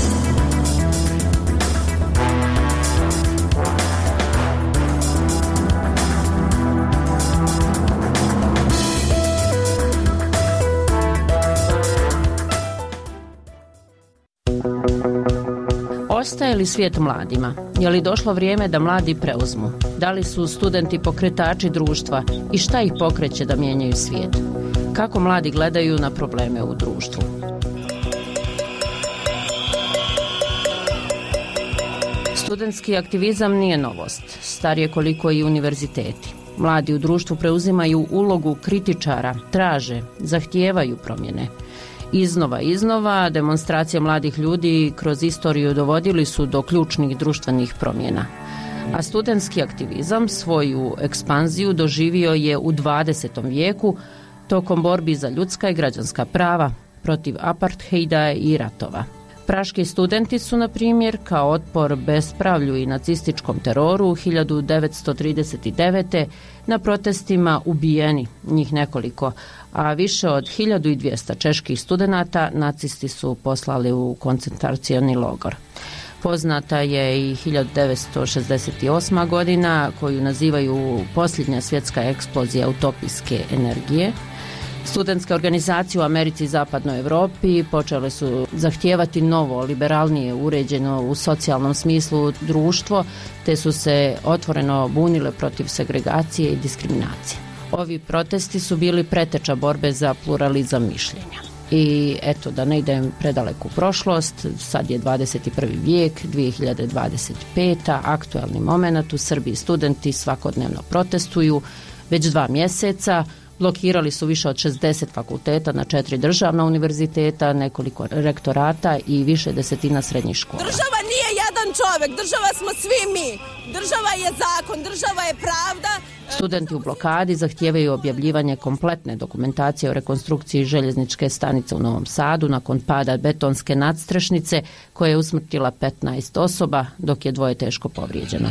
Ostaje li svijet mladima? Je li došlo vrijeme da mladi preuzmu? Da li su studenti pokretači društva i šta ih pokreće da mijenjaju svijet? Kako mladi gledaju na probleme u društvu? Studentski aktivizam nije novost, star je koliko i univerziteti. Mladi u društvu preuzimaju ulogu kritičara, traže, zahtijevaju promjene. Iznova iznova demonstracije mladih ljudi kroz istoriju dovodili su do ključnih društvenih promjena. A studentski aktivizam svoju ekspanziju doživio je u dvadesetom vijeku tokom borbi za ljudska i građanska prava, protiv apartheida i ratova. Praški studenti su, na primjer, kao otpor bespravlju i nacističkom teroru hiljadu devetsto trideset devete. na protestima ubijeni, njih nekoliko, a više od hiljadu dvjesto čeških studenata nacisti su poslali u koncentracioni logor. Poznata je i hiljadu devetsto šezdeset osma. godina, koju nazivaju posljednja svjetska eksplozija utopijske energije. Studentske organizacije u Americi i Zapadnoj Europi počele su zahtijevati novo, liberalnije, uređeno u socijalnom smislu društvo, te su se otvoreno bunile protiv segregacije i diskriminacije. Ovi protesti su bili preteča borbe za pluralizam mišljenja. I eto, da ne idem predaleku prošlost, sad je dvadeset prvi vijek, dvije hiljade dvadeset peta. aktualni moment, u Srbiji studenti svakodnevno protestuju već dva mjeseca. Blokirali su više od šezdeset fakulteta na četiri državna univerziteta, nekoliko rektorata i više desetina srednjih škola. Država nije jedan čovjek, država smo svi mi. Država je zakon, država je pravda. Studenti u blokadi zahtijevaju objavljivanje kompletne dokumentacije o rekonstrukciji željezničke stanice u Novom Sadu nakon pada betonske nadstrešnice koja je usmrtila petnaest osoba, dok je dvoje teško povrijeđeno.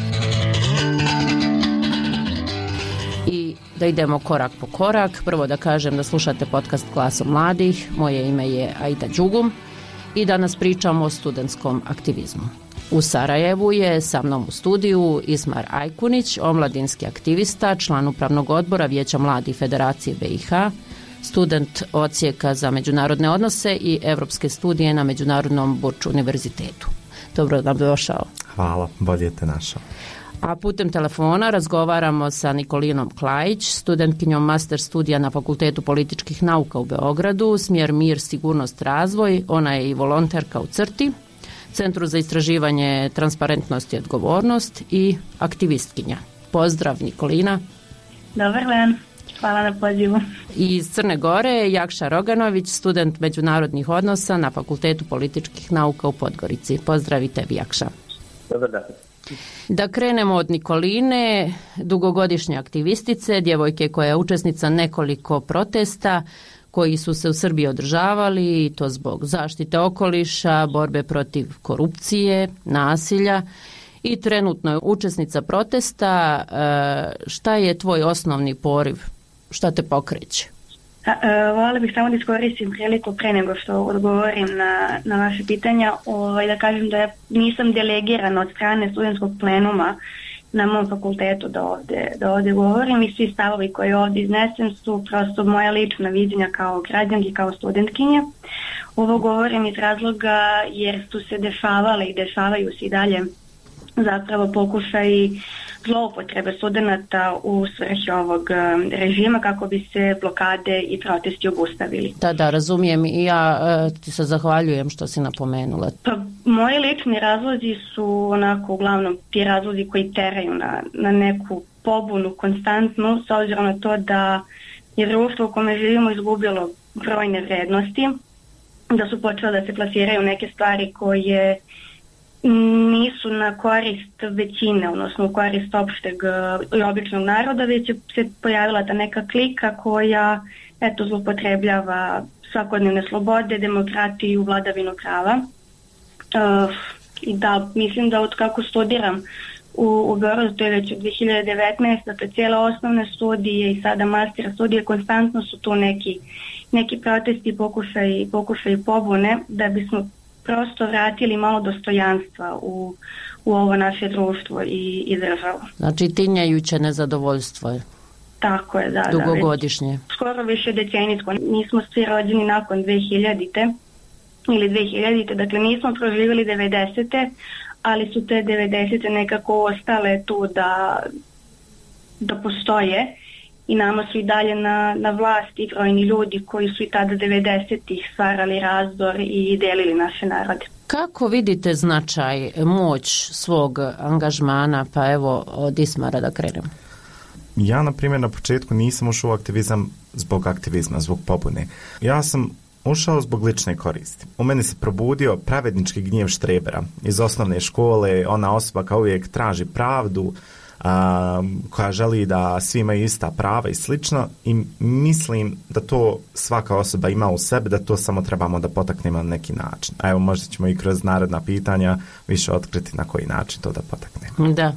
Da idemo korak po korak. Prvo da kažem da slušate podcast Glasom mladih. Moje ime je Aida Đugum i danas pričamo o studentskom aktivizmu. U Sarajevu je sa mnom u studiju Ismar Ajkunić, omladinski aktivista, član upravnog odbora Vijeća mladih Federacije B i H, student odsjeka za međunarodne odnose i evropske studije na Međunarodnom Burč univerzitetu. Dobro nam došao. Hvala, bolje te našao. A putem telefona razgovaramo sa Nikolinom Klajić, studentkinjom master studija na Fakultetu političkih nauka u Beogradu, smjer Mir, sigurnost, razvoj. Ona je i volonterka u CRTI, Centru za istraživanje transparentnosti i odgovornost, i aktivistkinja. Pozdrav, Nikolina. Dobar dan, hvala na pozivu. I iz Crne Gore Jakša Roganović, student međunarodnih odnosa na Fakultetu političkih nauka u Podgorici. Pozdrav i tebi, Jakša. Dobar dan. Da krenemo od Nikoline, dugogodišnje aktivistice, djevojke koja je učesnica nekoliko protesta koji su se u Srbiji održavali, i to zbog zaštite okoliša, borbe protiv korupcije, nasilja, i trenutno je učesnica protesta. Šta je tvoj osnovni poriv? Šta te pokreće? Voljela bih samo da iskoristim priliku pre nego što odgovorim na, na vaše pitanja, ovaj, da kažem da ja nisam delegirana od strane studentskog plenuma na mom fakultetu da ovde, da ovde govorim, i svi stavovi koji ovdje iznesem su prosto moja lična viđenja kao građanki, kao studentkinje. Ovo govorim iz razloga jer su se dešavale i dešavaju se i dalje zapravo pokušaj zloupotrebe studenata u svrhe ovog režima kako bi se blokade i protesti obustavili. Da, da, razumijem i ja e, ti se zahvaljujem što si napomenula. Pa, moji lični razlozi su onako uglavnom ti razlozi koji teraju na, na neku pobunu konstantnu, s obzirom na to da je društvo u kome živimo izgubilo brojne vrednosti, da su počele da se plasiraju neke stvari koje nisu na korist većine, odnosno u korist opšteg i običnog naroda, već se pojavila ta neka klika koja eto zloupotrebljava svakodnevne slobode, demokratiju, vladavinu prava. Uh, I da, mislim da od kako studiram u, u Beogradu, to je već od dve hiljade devetnaeste. Dakle, cijele osnovne studije i sada master studije, konstantno su tu neki, neki protesti, pokušaj, pokušaj pobune, da bismo prosto vratili malo dostojanstva u, u ovo naše društvo i, i državu. Znači tinjajuće nezadovoljstvo je. Tako je, da. Dugogodišnje. Da, skoro više decenijsko. Nismo svi rođeni nakon dve hiljadite ili dve hiljadite, dakle nismo proživjeli devedesete, ali su te devedesete nekako ostale tu da, da postoje i nama su i dalje na, na vlasti brojni ljudi koji su i tada devedesetih stvarali razdor i delili naše narode. Kako vidite značaj, moć svog angažmana, pa evo od Ismara da krenemo? Ja, na primjer, na početku nisam ušao u aktivizam zbog aktivizma, zbog pobune. Ja sam ušao zbog lične koristi. U meni se probudio pravednički gnjev štrebera iz osnovne škole, ona osoba kao uvijek traži pravdu, a, koja želi da svi imaju ista prava i slično, i mislim da to svaka osoba ima u sebi, da to samo trebamo da potaknemo na neki način. A evo, možda ćemo i kroz naredna pitanja više otkriti na koji način to da potaknemo. Da.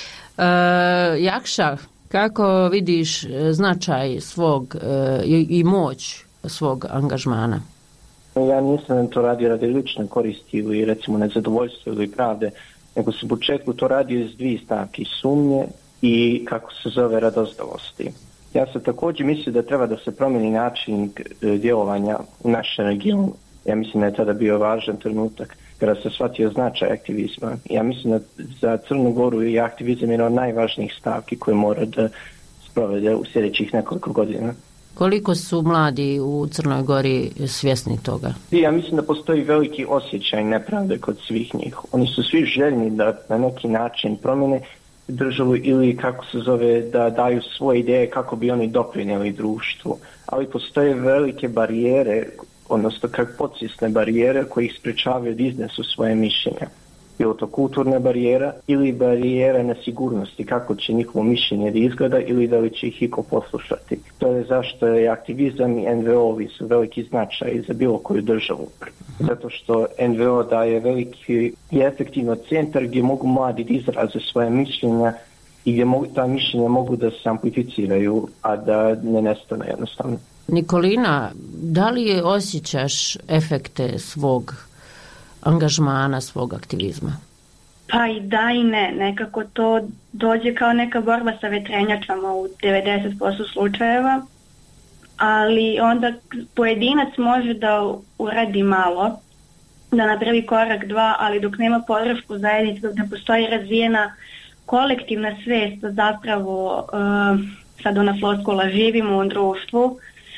E, Jakša, kako vidiš značaj svog e, i, i moć svog angažmana? Ja nisam to radio radi lične koristi ili recimo nezadovoljstva ili pravde, nego sam u početku to radio iz dvije stavke, sumnje i kako se zove radozdavosti. Ja sam također mislio da treba da se promijeni način djelovanja u našem regionu. Ja mislim da je tada bio važan trenutak kada se shvatio značaj aktivizma. Ja mislim da za Crnu Goru je aktivizam jedna od najvažnijih stavki koje mora da sprovede u sljedećih nekoliko godina. Koliko su mladi u Crnoj Gori svjesni toga? Ja mislim da postoji veliki osjećaj nepravde kod svih njih. Oni su svi željni da na neki način promjene državu ili kako se zove da daju svoje ideje kako bi oni doprinijeli društvu. Ali postoje velike barijere, odnosno kako podsvjesne barijere koje ih sprečavaju da iznesu svoje mišljenja. Bilo to kulturna barijera ili barijera nesigurnosti, kako će njihovo mišljenje da izgleda ili da li će ih iko poslušati. To je zašto je aktivizam i en ve o-vi su veliki značaj za bilo koju državu. Zato što en ve o daje veliki i efektivno centar gdje mogu mladi da izraze svoje mišljenja i gdje mogu, ta mišljenja mogu da se amplificiraju, a da ne nestane jednostavno. Nikolina, da li osjećaš efekte svog angažmana, svog aktivizma? Pa i da i ne. Nekako to dođe kao neka borba sa vetrenjačama u devedeset posto slučajeva, ali onda pojedinac može da uradi malo, da napravi korak dva, ali dok nema podršku zajednice, dok ne postoji razvijena kolektivna svest da zapravo uh, sad ona floskula živimo u društvu,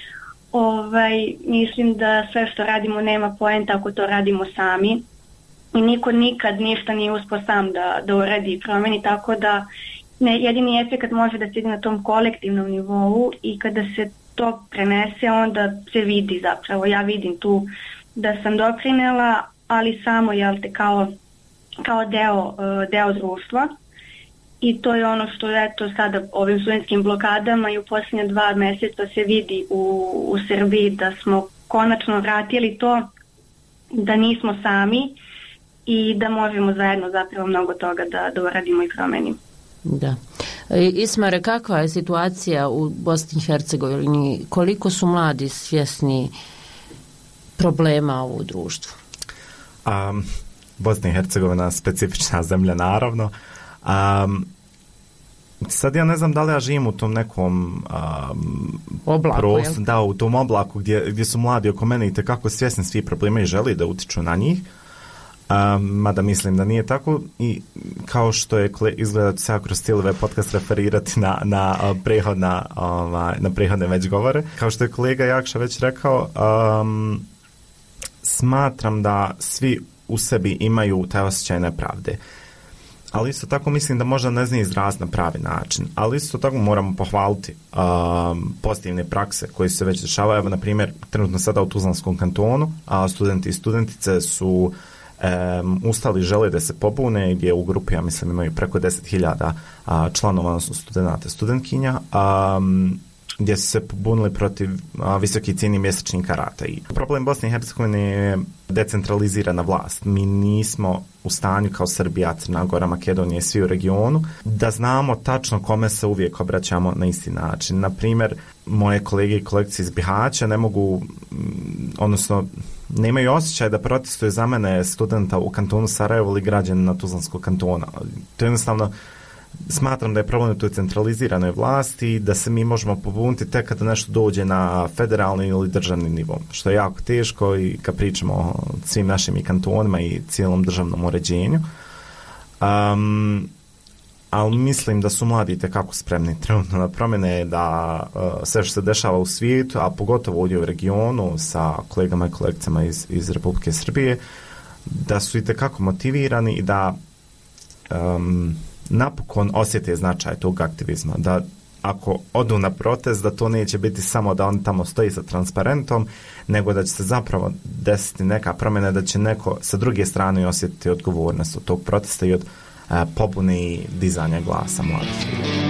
Ovaj, mislim da sve što radimo nema poenta ako to radimo sami i niko nikad ništa nije uspio sam da, da uradi i promeni, tako da ne, jedini efekt može da se ide na tom kolektivnom nivou i kada se to prenese onda se vidi zapravo, ja vidim tu da sam doprinela, ali samo jel te kao, kao deo, deo društva. I to je ono što eto sada ovim studentskim blokadama i u posljednje dva mjeseca se vidi u, u Srbiji da smo konačno vratili to da nismo sami i da možemo zajedno zapravo mnogo toga da, da uradimo i promenimo. Da. Ismare, kakva je situacija u Bosni i Hercegovini? Koliko su mladi svjesni problema u društvu? Um, Bosna i Hercegovina specifična zemlja, naravno. Um, sad ja ne znam da li ja živim u tom nekom um, oblaku, prost, da, u tom oblaku gdje, gdje su mladi oko mene i tekako svjesni svih problema i želi da utiču na njih. A, mada mislim da nije tako i kao što je izgleda se kroz cijeli ovaj podcast referirati na, na, prehodna, ovaj, na prehodne već govore. Kao što je kolega Jakša već rekao, um, smatram da svi u sebi imaju taj osjećaj nepravde. Ali isto tako mislim da možda ne zna izraziti na pravi način. Ali isto tako moramo pohvaliti um, pozitivne prakse koje se već dešavaju. Evo, na primjer, trenutno sada u Tuzlanskom kantonu, a studenti i studentice su um, ustali, žele da se pobune, gdje u grupi, ja mislim, imaju preko deset hiljada članova, odnosno studenta, studentkinja, um, gdje su se pobunili protiv a, visoki cijeni mjesečnih karata. I problem Bosne i Hercegovine je decentralizirana vlast. Mi nismo u stanju kao Srbija, Crna Gora, Makedonija i svi u regionu da znamo tačno kome se uvijek obraćamo na isti način. Na primjer, moje kolege i kolegice iz Bihaća ne mogu, odnosno nemaju osjećaj da protestuju za mene studenta u kantonu Sarajevo ili građana Tuzlanskog kantona. To je jednostavno, smatram da je problem u toj centraliziranoj vlasti, da se mi možemo pobuniti tek kada nešto dođe na federalni ili državni nivo, što je jako teško i kad pričamo o svim našim i kantonima i cijelom državnom uređenju. Um, ali mislim da su mladi itekako spremni trenutno na promjene, da uh, sve što se dešava u svijetu, a pogotovo ovdje u regionu sa kolegama i kolegicama iz, iz Republike Srbije, da su itekako motivirani i da um, napokon osjete značaj tog aktivizma, da ako odu na protest, da to neće biti samo da on tamo stoji sa transparentom, nego da će se zapravo desiti neka promjena, da će neko sa druge strane osjetiti odgovornost od tog protesta i od a, pobune i dizanja glasa mladih.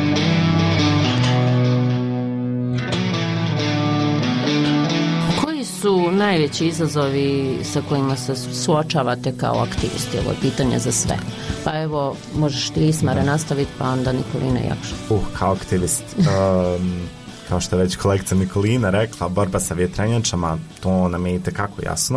Su najveći izazovi sa kojima se suočavate kao aktivisti? Ovo je pitanje za sve. Pa evo, možeš ti, Ismare, nastaviti, pa onda Nikolina Jakša. Uh, kao aktivist. Um, kao što je već kolegica Nikolina rekla, borba sa vjetrenjačama, to nam je itekako jasno.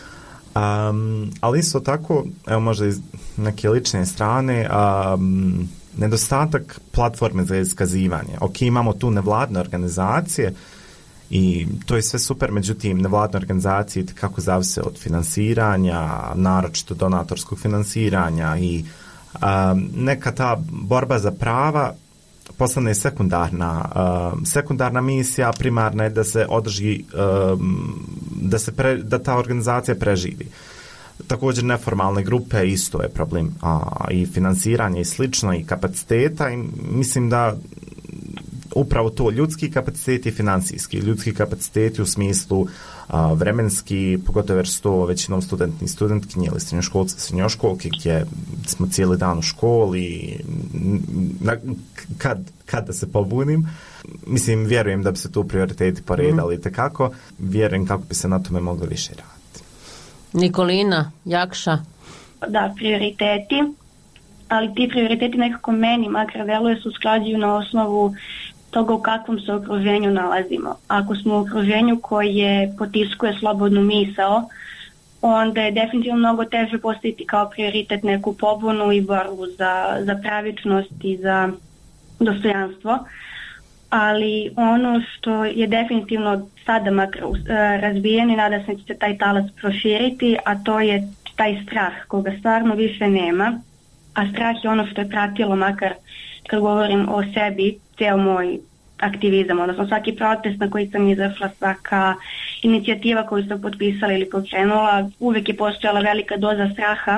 Um, ali isto tako, evo možda iz neke lične strane, um, nedostatak platforme za iskazivanje. Ok, imamo tu nevladne organizacije, i to je sve super, međutim, nevladne organizacije kako zavise od finansiranja, naročito donatorskog finansiranja i um, neka ta borba za prava postane sekundarna, um, sekundarna misija, primarna je da se održi, um, da, se pre, da ta organizacija preživi. Također neformalne grupe isto je problem, a, i finansiranje i slično i kapaciteta i mislim da upravo to, ljudski kapaciteti i financijski. Ljudski kapaciteti u smislu a, vremenski, pogotovo jer su to većinom studenti i studentkinje ili srednjoškolci i srednjoškolke gdje smo cijeli dan u školi na, kad, kad da se pobunim. Mislim, vjerujem da bi se tu prioriteti poredali mm. tekako. Vjerujem kako bi se na tome moglo više raditi. Nikolina, Jakša? Da, prioriteti, ali ti prioriteti nekako meni makar deluje se usklađuju na osnovu toga u kakvom se okruženju nalazimo. Ako smo u okruženju koje potiskuje slobodnu misao, onda je definitivno mnogo teže postaviti kao prioritet neku pobunu i borbu za, za pravičnost i za dostojanstvo. Ali ono što je definitivno sada makar razbijen i nada se da će se taj talas proširiti, a to je taj strah koga stvarno više nema. A strah je ono što je pratilo, makar kad govorim o sebi, cijel moj aktivizam, odnosno svaki protest na koji sam izašla, svaka inicijativa koju sam potpisala ili pokrenula, uvijek je postojala velika doza straha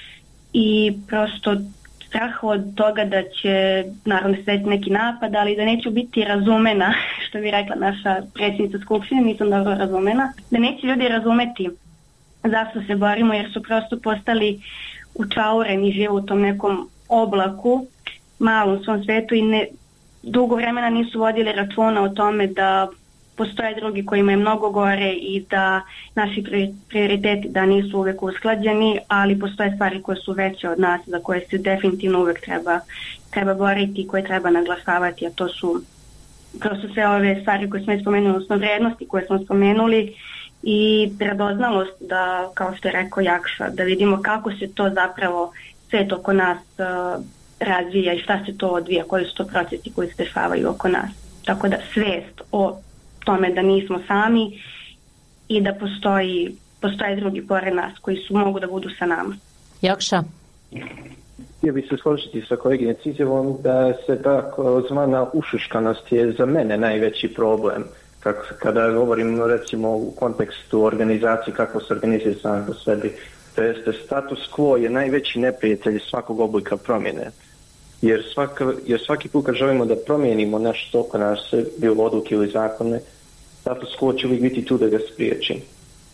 i prosto strah od toga da će naravno se desiti neki napad, ali da neću biti razumena, što bi rekla naša predsjednica Skupštine, nisam dobro razumena, da neće ljudi razumeti zašto se borimo, jer su prosto postali učaureni, žive u tom nekom oblaku, malom svom svetu i ne, dugo vremena nisu vodili računa o tome da postoje drugi kojima je mnogo gore i da naši prioriteti da nisu uvijek usklađeni, ali postoje stvari koje su veće od nas, za koje se definitivno uvijek treba, treba boriti i koje treba naglašavati, a to su prosto sve ove stvari koje smo spomenuli, odnosno vrednosti koje smo spomenuli i predoznalost da, kao što je rekao Jakša, da vidimo kako se to zapravo svet oko nas uh, razvija i šta se to odvija, koji su to procesi koji se dešavaju oko nas. Tako da svest o tome da nismo sami i da postoji, postoje drugi pored nas koji su mogu da budu sa nama. Jakša? Htio bih se složiti sa koleginic izjavom da se tako zvana ušuškanost je za mene najveći problem. Kako, kada govorim recimo u kontekstu organizacije, kako se organizuje sam po sebi, to jeste status quo je najveći neprijatelj svakog oblika promjene. Jer, svaka, jer svaki put kad želimo da promijenimo nešto oko nas, bilo odluke ili zakone, status quo će uvijek biti tu da ga spriječi.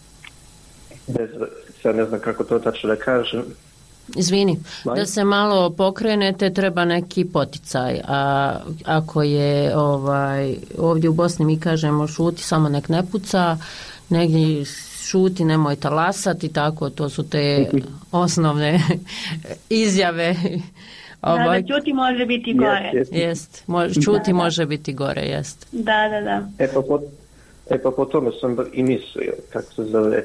Bez, sad ne znam kako to tačno da kažem. Izvini, da se malo pokrenete treba neki poticaj, a ako je ovaj, ovdje u Bosni mi kažemo šuti, samo nek ne puca, negdje šuti, nemoj talasati, tako, to su te osnovne izjave. Ovaj. Da, da, čuti može biti gore. Jest, jest. Mož, čuti da, može da. biti gore, jest. Da, da, da. E pa po, e pa po tome sam i mislio, kako se zove,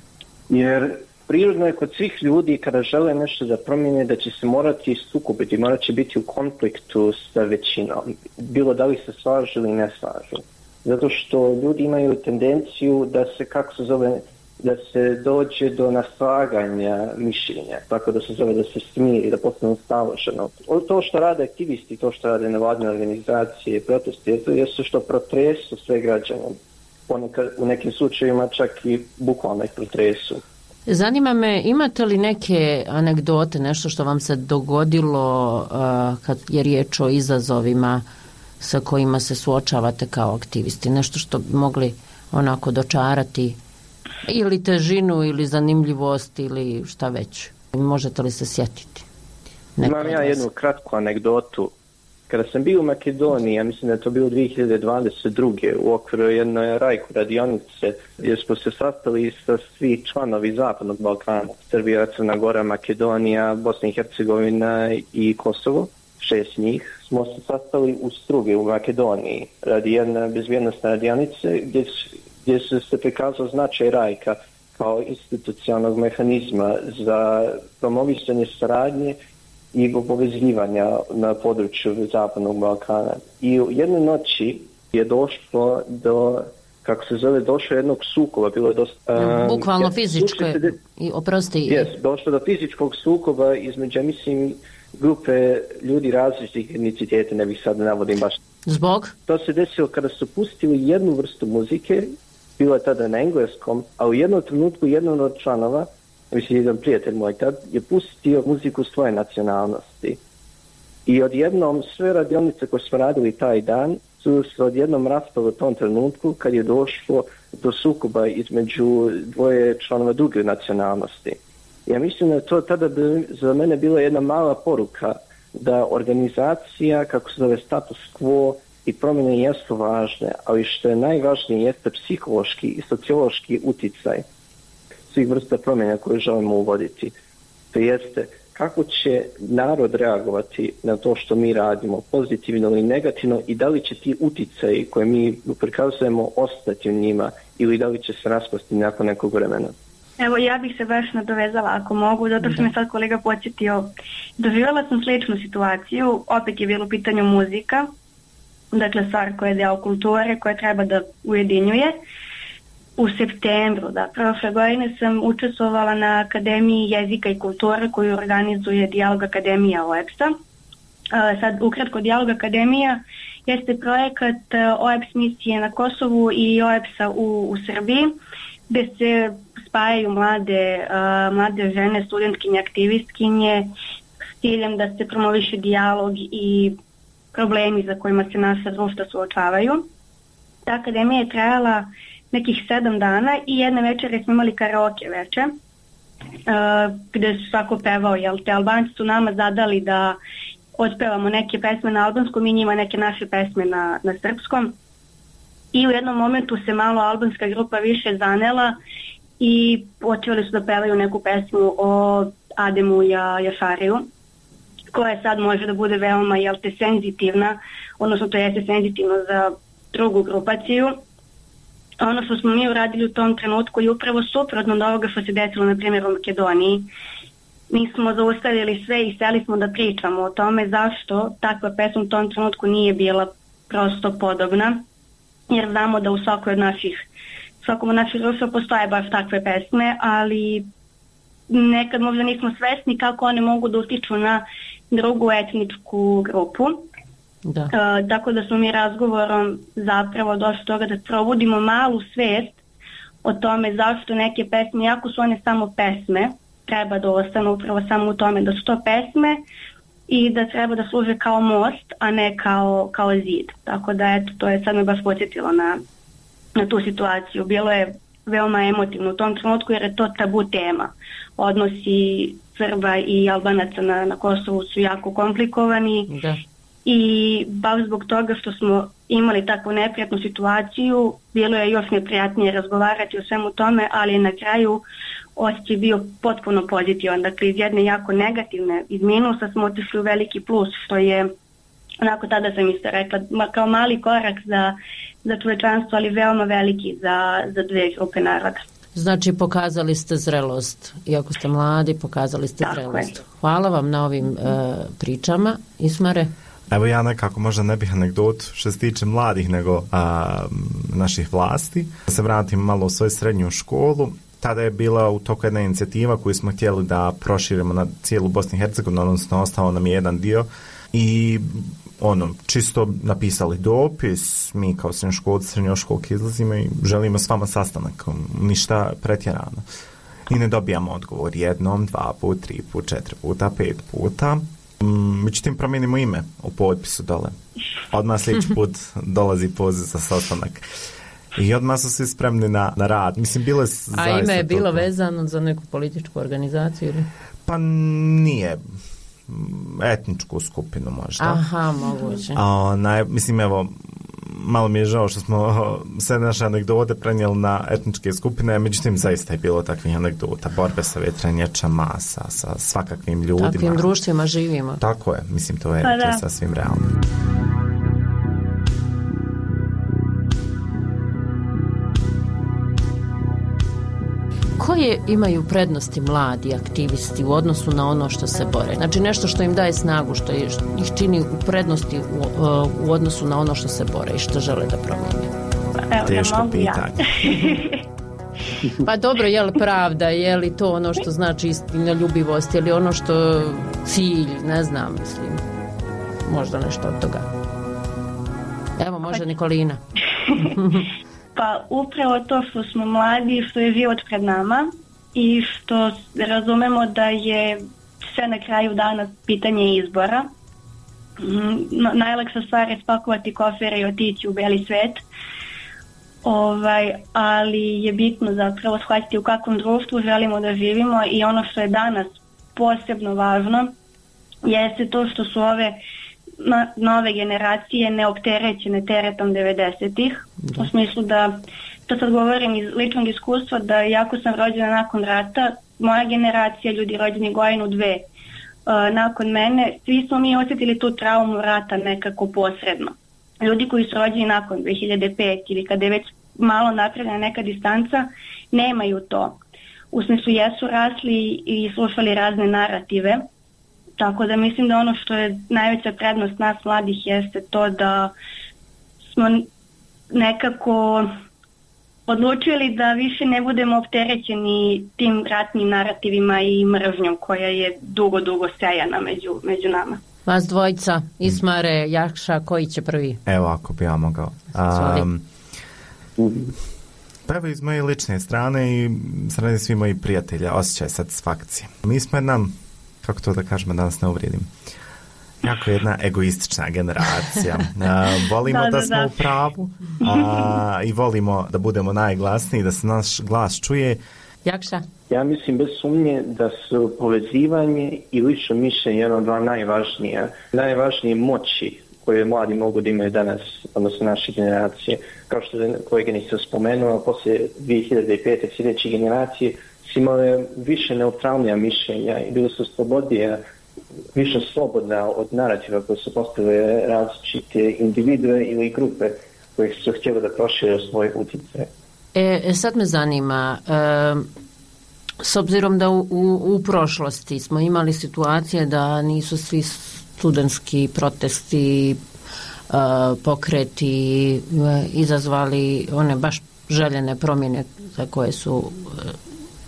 jer prirodno je kod svih ljudi kada žele nešto da promijene da će se morati sukobiti, morat će biti u konfliktu sa većinom, bilo da li se slažu ili ne slažu. Zato što ljudi imaju tendenciju da se, kako se zove, da se dođe do naslaganja mišljenja, tako da se zove da se smiri, da postane staloženo. To što rade aktivisti, to što rade nevladine organizacije, protesti, to je što protresu sve građane. Ponekad, u nekim slučajevima čak i bukvalno ih protresu. Zanima me, imate li neke anegdote, nešto što vam se dogodilo uh, kad je riječ o izazovima sa kojima se suočavate kao aktivisti? Nešto što bi mogli onako dočarati ili težinu ili zanimljivost ili šta već? Možete li se sjetiti? Neko Imam ja jednu kratku anegdotu. Kada sam bio u Makedoniji, ja mislim da je to bilo dvije hiljade dvadeset druge u okviru jedne rajku radionice, gdje smo se sastali sa svi članovi Zapadnog Balkana, Srbija, Crna Gora, Makedonija, Bosna i Hercegovina i Kosovo, šest njih, smo se sastali u Struge u Makedoniji radi jedne bezbjednostne radionice gdje, gdje se, se prikazao značaj rajka kao institucionalnog mehanizma za promovisanje saradnje i povezivanja na području Zapadnog Balkana. I u jednoj noći je došlo do, kako se zove, došlo jednog sukoba, bilo je dosta... Um, Bukvalno fizičko, de... i oprosti... Jes, došlo do fizičkog sukoba između, mislim, grupe ljudi različitih etniciteta, ne bih sad navodim baš. Zbog? To se desilo kada su pustili jednu vrstu muzike, bilo je tada na engleskom, a u jednom trenutku jednom od članova, mislim, jedan prijatelj moj tad, je pustio muziku svoje nacionalnosti. I odjednom sve radionice koje smo radili taj dan su se odjednom raspali u tom trenutku kad je došlo do sukoba između dvoje članova druge nacionalnosti. Ja mislim da to tada bi za mene bila jedna mala poruka da organizacija, kako se zove, status quo i promjene jesu važne, ali što je najvažnije jeste psihološki i sociološki uticaj svih vrsta promjena koje želimo uvoditi. To jeste kako će narod reagovati na to što mi radimo, pozitivno ili negativno, i da li će ti uticaji koje mi prikazujemo ostati u njima ili da li će se raspasti nakon nekog vremena. Evo, ja bih se baš nadovezala ako mogu, zato što me sad kolega podsjetio. Doživjela sam sličnu situaciju, opet je bilo u pitanju muzika, dakle stvar koja je deo kulture, koja treba da ujedinjuje. U septembru, da, prošle godine sam učestvovala na Akademiji jezika i kulture koju organizuje Dijalog Akademija O E P S-a. Sad, ukratko, Dijalog Akademija jeste projekat O E P S misije na Kosovu i O E P S-a u, u Srbiji, gde se spajaju mlade, uh, mlade žene, studentkinje, aktivistkinje s ciljem da se promoviše dijalog i problemi za kojima se naša društva suočavaju. Ta akademija je trajala nekih sedam dana i jedne večere smo imali karaoke veče, uh, gde su svako pevao, jel te Albanci su nama zadali da otpevamo neke pesme na albanskom i njima neke naše pesme na, na srpskom. I u jednom momentu se malo albanska grupa više zanela i počeli su da pevaju neku pesmu o Ademu Ja, Jašariju, koja sad može da bude veoma, jel te, senzitivna, odnosno to jeste senzitivno za drugu grupaciju. Ono što smo mi uradili u tom trenutku je upravo suprotno od ovoga što se desilo na primjer u Makedoniji. Mi smo zaustavili sve i seli smo da pričamo o tome zašto takva pesma u tom trenutku nije bila prosto podobna, jer znamo da u svakoj od naših, svakom od naših društva postoje baš takve pesme, ali nekad možda nismo svesni kako one mogu da utiču na drugu etničku grupu. Da. Uh, tako da smo mi razgovorom zapravo došli do toga da probudimo malu svest o tome zašto neke pesme, jako su one samo pesme, treba da ostanu upravo samo u tome da su to pesme i da treba da služe kao most, a ne kao, kao zid. Tako da eto, to je sad me baš podsjetilo na, na tu situaciju. Bilo je veoma emotivno u tom trenutku jer je to tabu tema. Odnosi Srba i Albanaca na, na Kosovu su jako komplikovani. Da. I baš zbog toga što smo imali takvu neprijatnu situaciju, bilo je još neprijatnije razgovarati o svemu tome, ali na kraju osjećaj bio potpuno pozitivan. Dakle, iz jedne jako negativne, iz minusa smo otišli u veliki plus, što je, onako tada sam isto rekla, kao mali korak za, za čovečanstvo, ali veoma veliki za, za dve grupe naroda. Znači, pokazali ste zrelost. Iako ste mladi, pokazali ste Tako zrelost. Je. Hvala vam na ovim uh, pričama. Ismare? Evo ja nekako možda ne bih anegdotu što se tiče mladih nego a, naših vlasti. Da se vratim malo u svoju srednju školu. Tada je bila u toku jedna inicijativa koju smo htjeli da proširimo na cijelu Bosnu i Hercegovinu, odnosno ostao nam je jedan dio i ono, čisto napisali dopis, mi kao srednjoškolci, srednjoškolki izlazimo i želimo s vama sastanak, ništa pretjerano. I ne dobijamo odgovor jednom, dva put, tri put, četiri puta, pet puta. Međutim, promijenimo ime u potpisu dole. Odmah sljedeći put dolazi poziv za sastanak. I odmah su svi spremni na, na rad. Mislim, bilo je A ime je bilo to vezano za neku političku organizaciju ili? Pa nije. Etničku skupinu možda. Aha, moguće. A, naj, mislim, evo, malo mi je žao što smo sve naše anegdote prenijeli na etničke skupine, međutim, zaista je bilo takvih anegdota, borbe sa vjetrenjačama, sa, sa svakakvim ljudima. Takvim društvima živimo. Tako je, mislim, to je, pa to je sasvim realno. Koje imaju prednosti mladi aktivisti u odnosu na ono što se bore? Znači nešto što im daje snagu, što ih čini u prednosti u, u odnosu na ono što se bore i što žele da promijene? Evo, Teško ja pitanje. Pa dobro, je li pravda, je li to ono što znači istinoljubivost, je li ono što cilj, ne znam, mislim, možda nešto od toga. Evo, može Nikolina. Pa upravo to što smo mladi, što je život pred nama i što razumemo da je sve na kraju dana pitanje izbora. Najlakša stvar je spakovati kofere i otići u beli svet, ovaj, ali je bitno zapravo shvatiti u kakvom društvu želimo da živimo i ono što je danas posebno važno jeste to što su ove Na, nove generacije neopterećene teretom devedesetih. U smislu da, to sad govorim iz ličnog iskustva, da jako sam rođena nakon rata, moja generacija, ljudi rođeni godinu dve uh, nakon mene, svi smo mi osjetili tu traumu rata nekako posredno. Ljudi koji su rođeni nakon dve hiljade pete ili kada je već malo napravljena neka distanca, nemaju to. U smislu jesu rasli i slušali razne narative. Tako da mislim da ono što je najveća prednost nas mladih jeste to da smo nekako odlučili da više ne budemo opterećeni tim ratnim narativima i mržnjom koja je dugo, dugo sejana među, među nama. Vas dvojica, Ismare, Jakša, koji će prvi? Evo, ako bi ja mogao. Um, Prvo iz moje lične strane i strane svi moji prijatelja, osjećaj satisfakcije. Mi smo jedna, kako to da kažemo, danas ne uvrijedim, jako jedna egoistična generacija. Uh, volimo da, da, da smo da. u pravu uh, i volimo da budemo najglasniji, da se naš glas čuje. Jakša? Ja mislim bez sumnje da su povezivanje i lično mišljenje jedno od dva najvažnije, najvažnije moći koje mladi mogu da imaju danas, odnosno naše generacije. Kao što je koleginica spomenula, poslije dvije hiljade pete sljedeće generacije su imale više neutralnija mišljenja i bili su slobodnije, više slobodna od narativa koje su postavile različite individue ili grupe koje su htjeli da prošire svoje utjecaje. E, sad me zanima, e, s obzirom da u, u, u prošlosti smo imali situacije da nisu svi studentski protesti, e, pokreti e, izazvali one baš željene promjene za koje su e,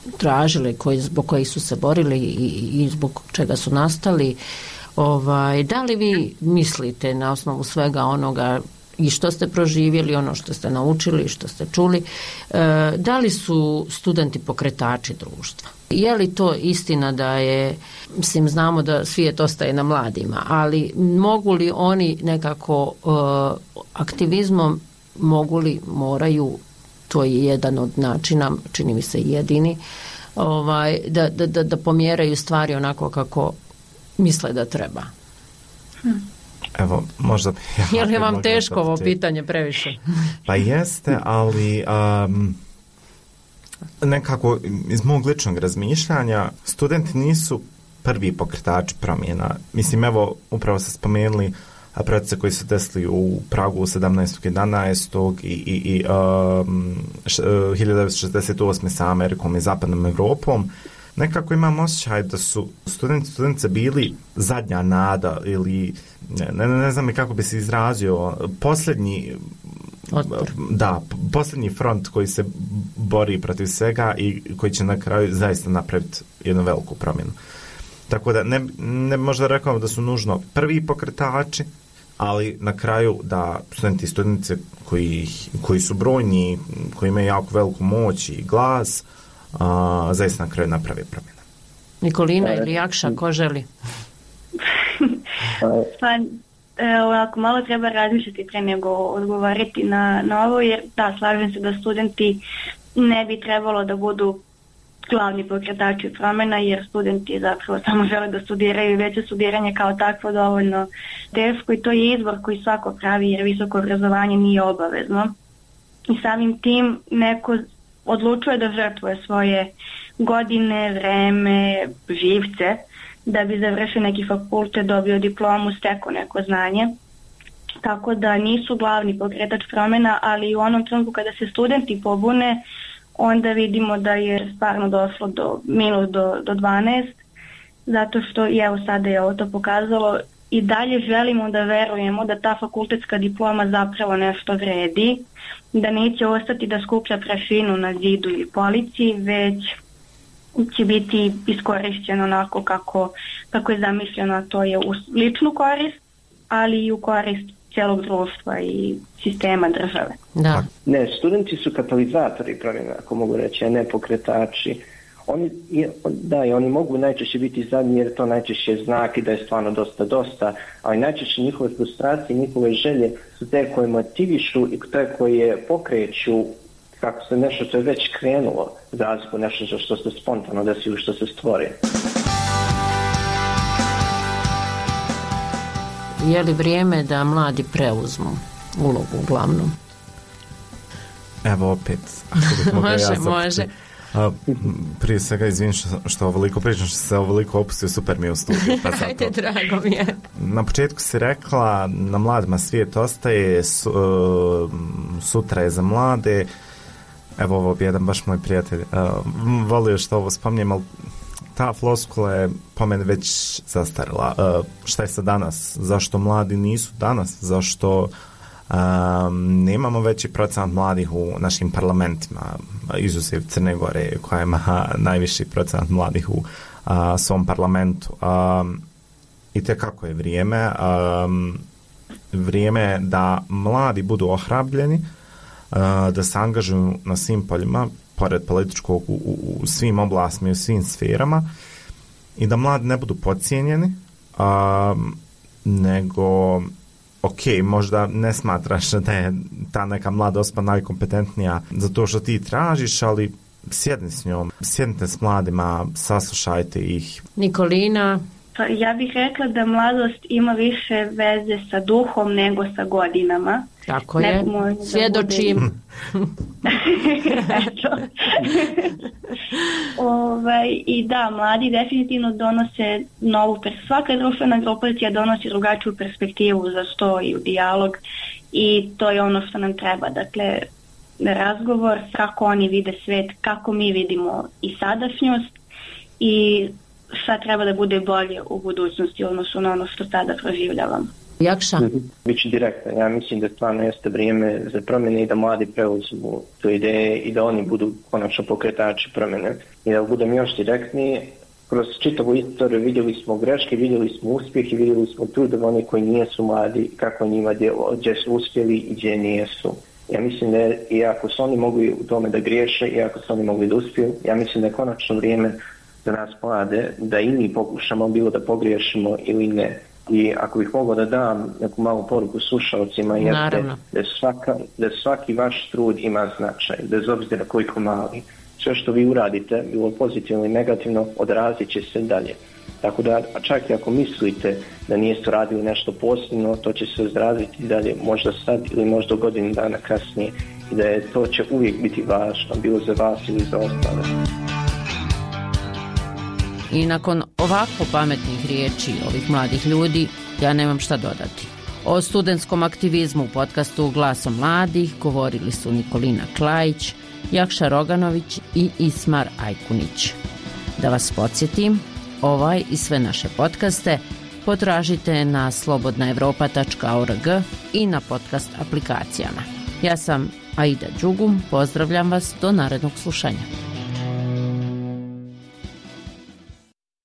tražili, koji, zbog kojih su se borili i, i zbog čega su nastali. Ovaj, da li vi mislite na osnovu svega onoga i što ste proživjeli, ono što ste naučili, što ste čuli, e, da li su studenti pokretači društva? Je li to istina da je, mislim, znamo da svijet ostaje na mladima, ali mogu li oni nekako e, aktivizmom, mogu li, moraju, to je jedan od načina, čini mi se jedini, ovaj, da, da, da, da pomjeraju stvari onako kako misle da treba? Hm. Evo, možda... Ja, je li vam teško ovo pitanje previše? Pa jeste, ali um, nekako iz mog ličnog razmišljanja studenti nisu prvi pokretači promjena. Mislim, evo, upravo ste spomenuli procese koji su desili u Pragu sedamnaestog jedanaestog i, i, i um, hiljadu devetsto šezdeset osme sa Amerikom i Zapadnom Evropom. Nekako imam osjećaj da su studenti studentice bili zadnja nada ili ne, ne, ne znam kako bi se izrazio, posljednji otpor. Da, posljednji front koji se bori protiv svega i koji će na kraju zaista napraviti jednu veliku promjenu. Tako da ne, ne možda rekao da su nužno prvi pokretači, ali na kraju da studenti i studentice koji, koji su brojni, koji imaju jako veliku moć i glas, a, zaista na kraju napravi promjena. Nikolina ili Jakša, ko želi? Pa, ovako, malo treba razmišljati pre nego odgovarati na, na ovo, jer da, slažem se da studenti ne bi trebalo da budu glavni pokretači promjena, jer studenti zapravo samo žele da studiraju i već je studiranje kao takvo dovoljno teško i to je izbor koji svako pravi, jer visoko obrazovanje nije obavezno. I samim tim neko odlučuje da žrtvuje svoje godine, vreme, živce, da bi završio neki fakultet, dobio diplomu, stekao neko znanje. Tako da nisu glavni pokretač promjena, ali u onom trenutku kada se studenti pobune, onda vidimo da je stvarno došlo do minus do, do dvanaest, zato što i evo sada je ovo to pokazalo i dalje želimo da verujemo da ta fakultetska diploma zapravo nešto vredi, da neće ostati da skuplja prašinu na zidu ili polici, već će biti iskorišćeno onako kako, kako je zamišljeno, a to je u ličnu korist, ali i u korist cijelog društva i sistema države. Da. Ne, studenti su katalizatori promjena, ako mogu reći, a ne pokretači. Oni, da, i oni mogu najčešće biti zadnji jer to najčešće je znak i da je stvarno dosta dosta, ali najčešće njihove frustracije, njihove želje su te koje motivišu i te koje pokreću kako se nešto što je već krenulo, za razliku nešto što se spontano desi ili što se stvori. Je li vrijeme da mladi preuzmu ulogu uglavnom? Evo opet, ako bih mogla može, ja zapiti. Može. A, prije svega izvim što, što ovoliko pričam, što se ovoliko opustio, super mi je u studiju. Pa ajde, drago mi je. Na početku si rekla, na mladima svijet ostaje, su, uh, sutra je za mlade. Evo ovo bi jedan baš moj prijatelj uh, volio što ovo spominjem, ali ta floskula je po meni već zastarila. Uh, šta je sa danas? Zašto mladi nisu danas? Zašto um, nemamo veći procenat mladih u našim parlamentima, izuzev Crne Gore koja ima najviši procenat mladih u uh, svom parlamentu. Um, I tekako je vrijeme. Um, vrijeme da mladi budu ohrabljeni, uh, da se angažuju na svim poljima, pored političkog u, u, u svim oblastima i u svim sferama i da mladi ne budu podcijenjeni, um, nego ok, možda ne smatraš da je ta neka mlada osoba najkompetentnija za to što ti tražiš, ali sjedni s njom, sjednite s mladima, saslušajte ih. Nikolina? Pa ja bih rekla da mladost ima više veze sa duhom nego sa godinama. Tako je, svjedočim. ovaj, I da, mladi definitivno donose novu, svaka društvena grupacija donosi drugačiju perspektivu za sto i u dijalog i to je ono što nam treba. Dakle, razgovor kako oni vide svet, kako mi vidimo i sadašnjost i šta treba da bude bolje u budućnosti u odnosu na ono što sada proživljavam. Jakša? Biću direktan. Ja mislim da stvarno jeste vrijeme za promjene i da mladi preuzmu tu ideje i da oni budu konačno pokretači promjene. I da budem još direktniji, kroz čitavu istoriju vidjeli smo greške, vidjeli smo uspjeh i vidjeli smo trud oni koji nijesu mladi, kako njima djelo, gdje su uspjeli i gdje nijesu. Ja mislim da je, iako su oni mogli u tome da griješe, iako su oni mogli da uspiju, ja mislim da je konačno vrijeme za nas mlade da i mi pokušamo, bilo da pogriješimo ili ne. I ako bih mogao da dam neku malu poruku slušalcima, jeste da, svaka, da svaki vaš trud ima značaj, bez obzira koliko mali. Sve što vi uradite, bilo pozitivno i negativno, odrazit će se dalje. Tako da, čak i ako mislite da niste radili nešto posebno, to će se odraziti dalje, možda sad ili možda godinu dana kasnije. I da je, to će uvijek biti važno, bilo za vas ili za ostale. I nakon ovako pametnih riječi ovih mladih ljudi, ja nemam šta dodati. O studentskom aktivizmu u podcastu Glasom mladih govorili su Nikolina Klajić, Jakša Roganović i Ismar Ajkunić. Da vas podsjetim, ovaj i sve naše podcaste potražite na slobodna evropa tačka org i na podcast aplikacijama. Ja sam Aida Đugum, pozdravljam vas do narednog slušanja.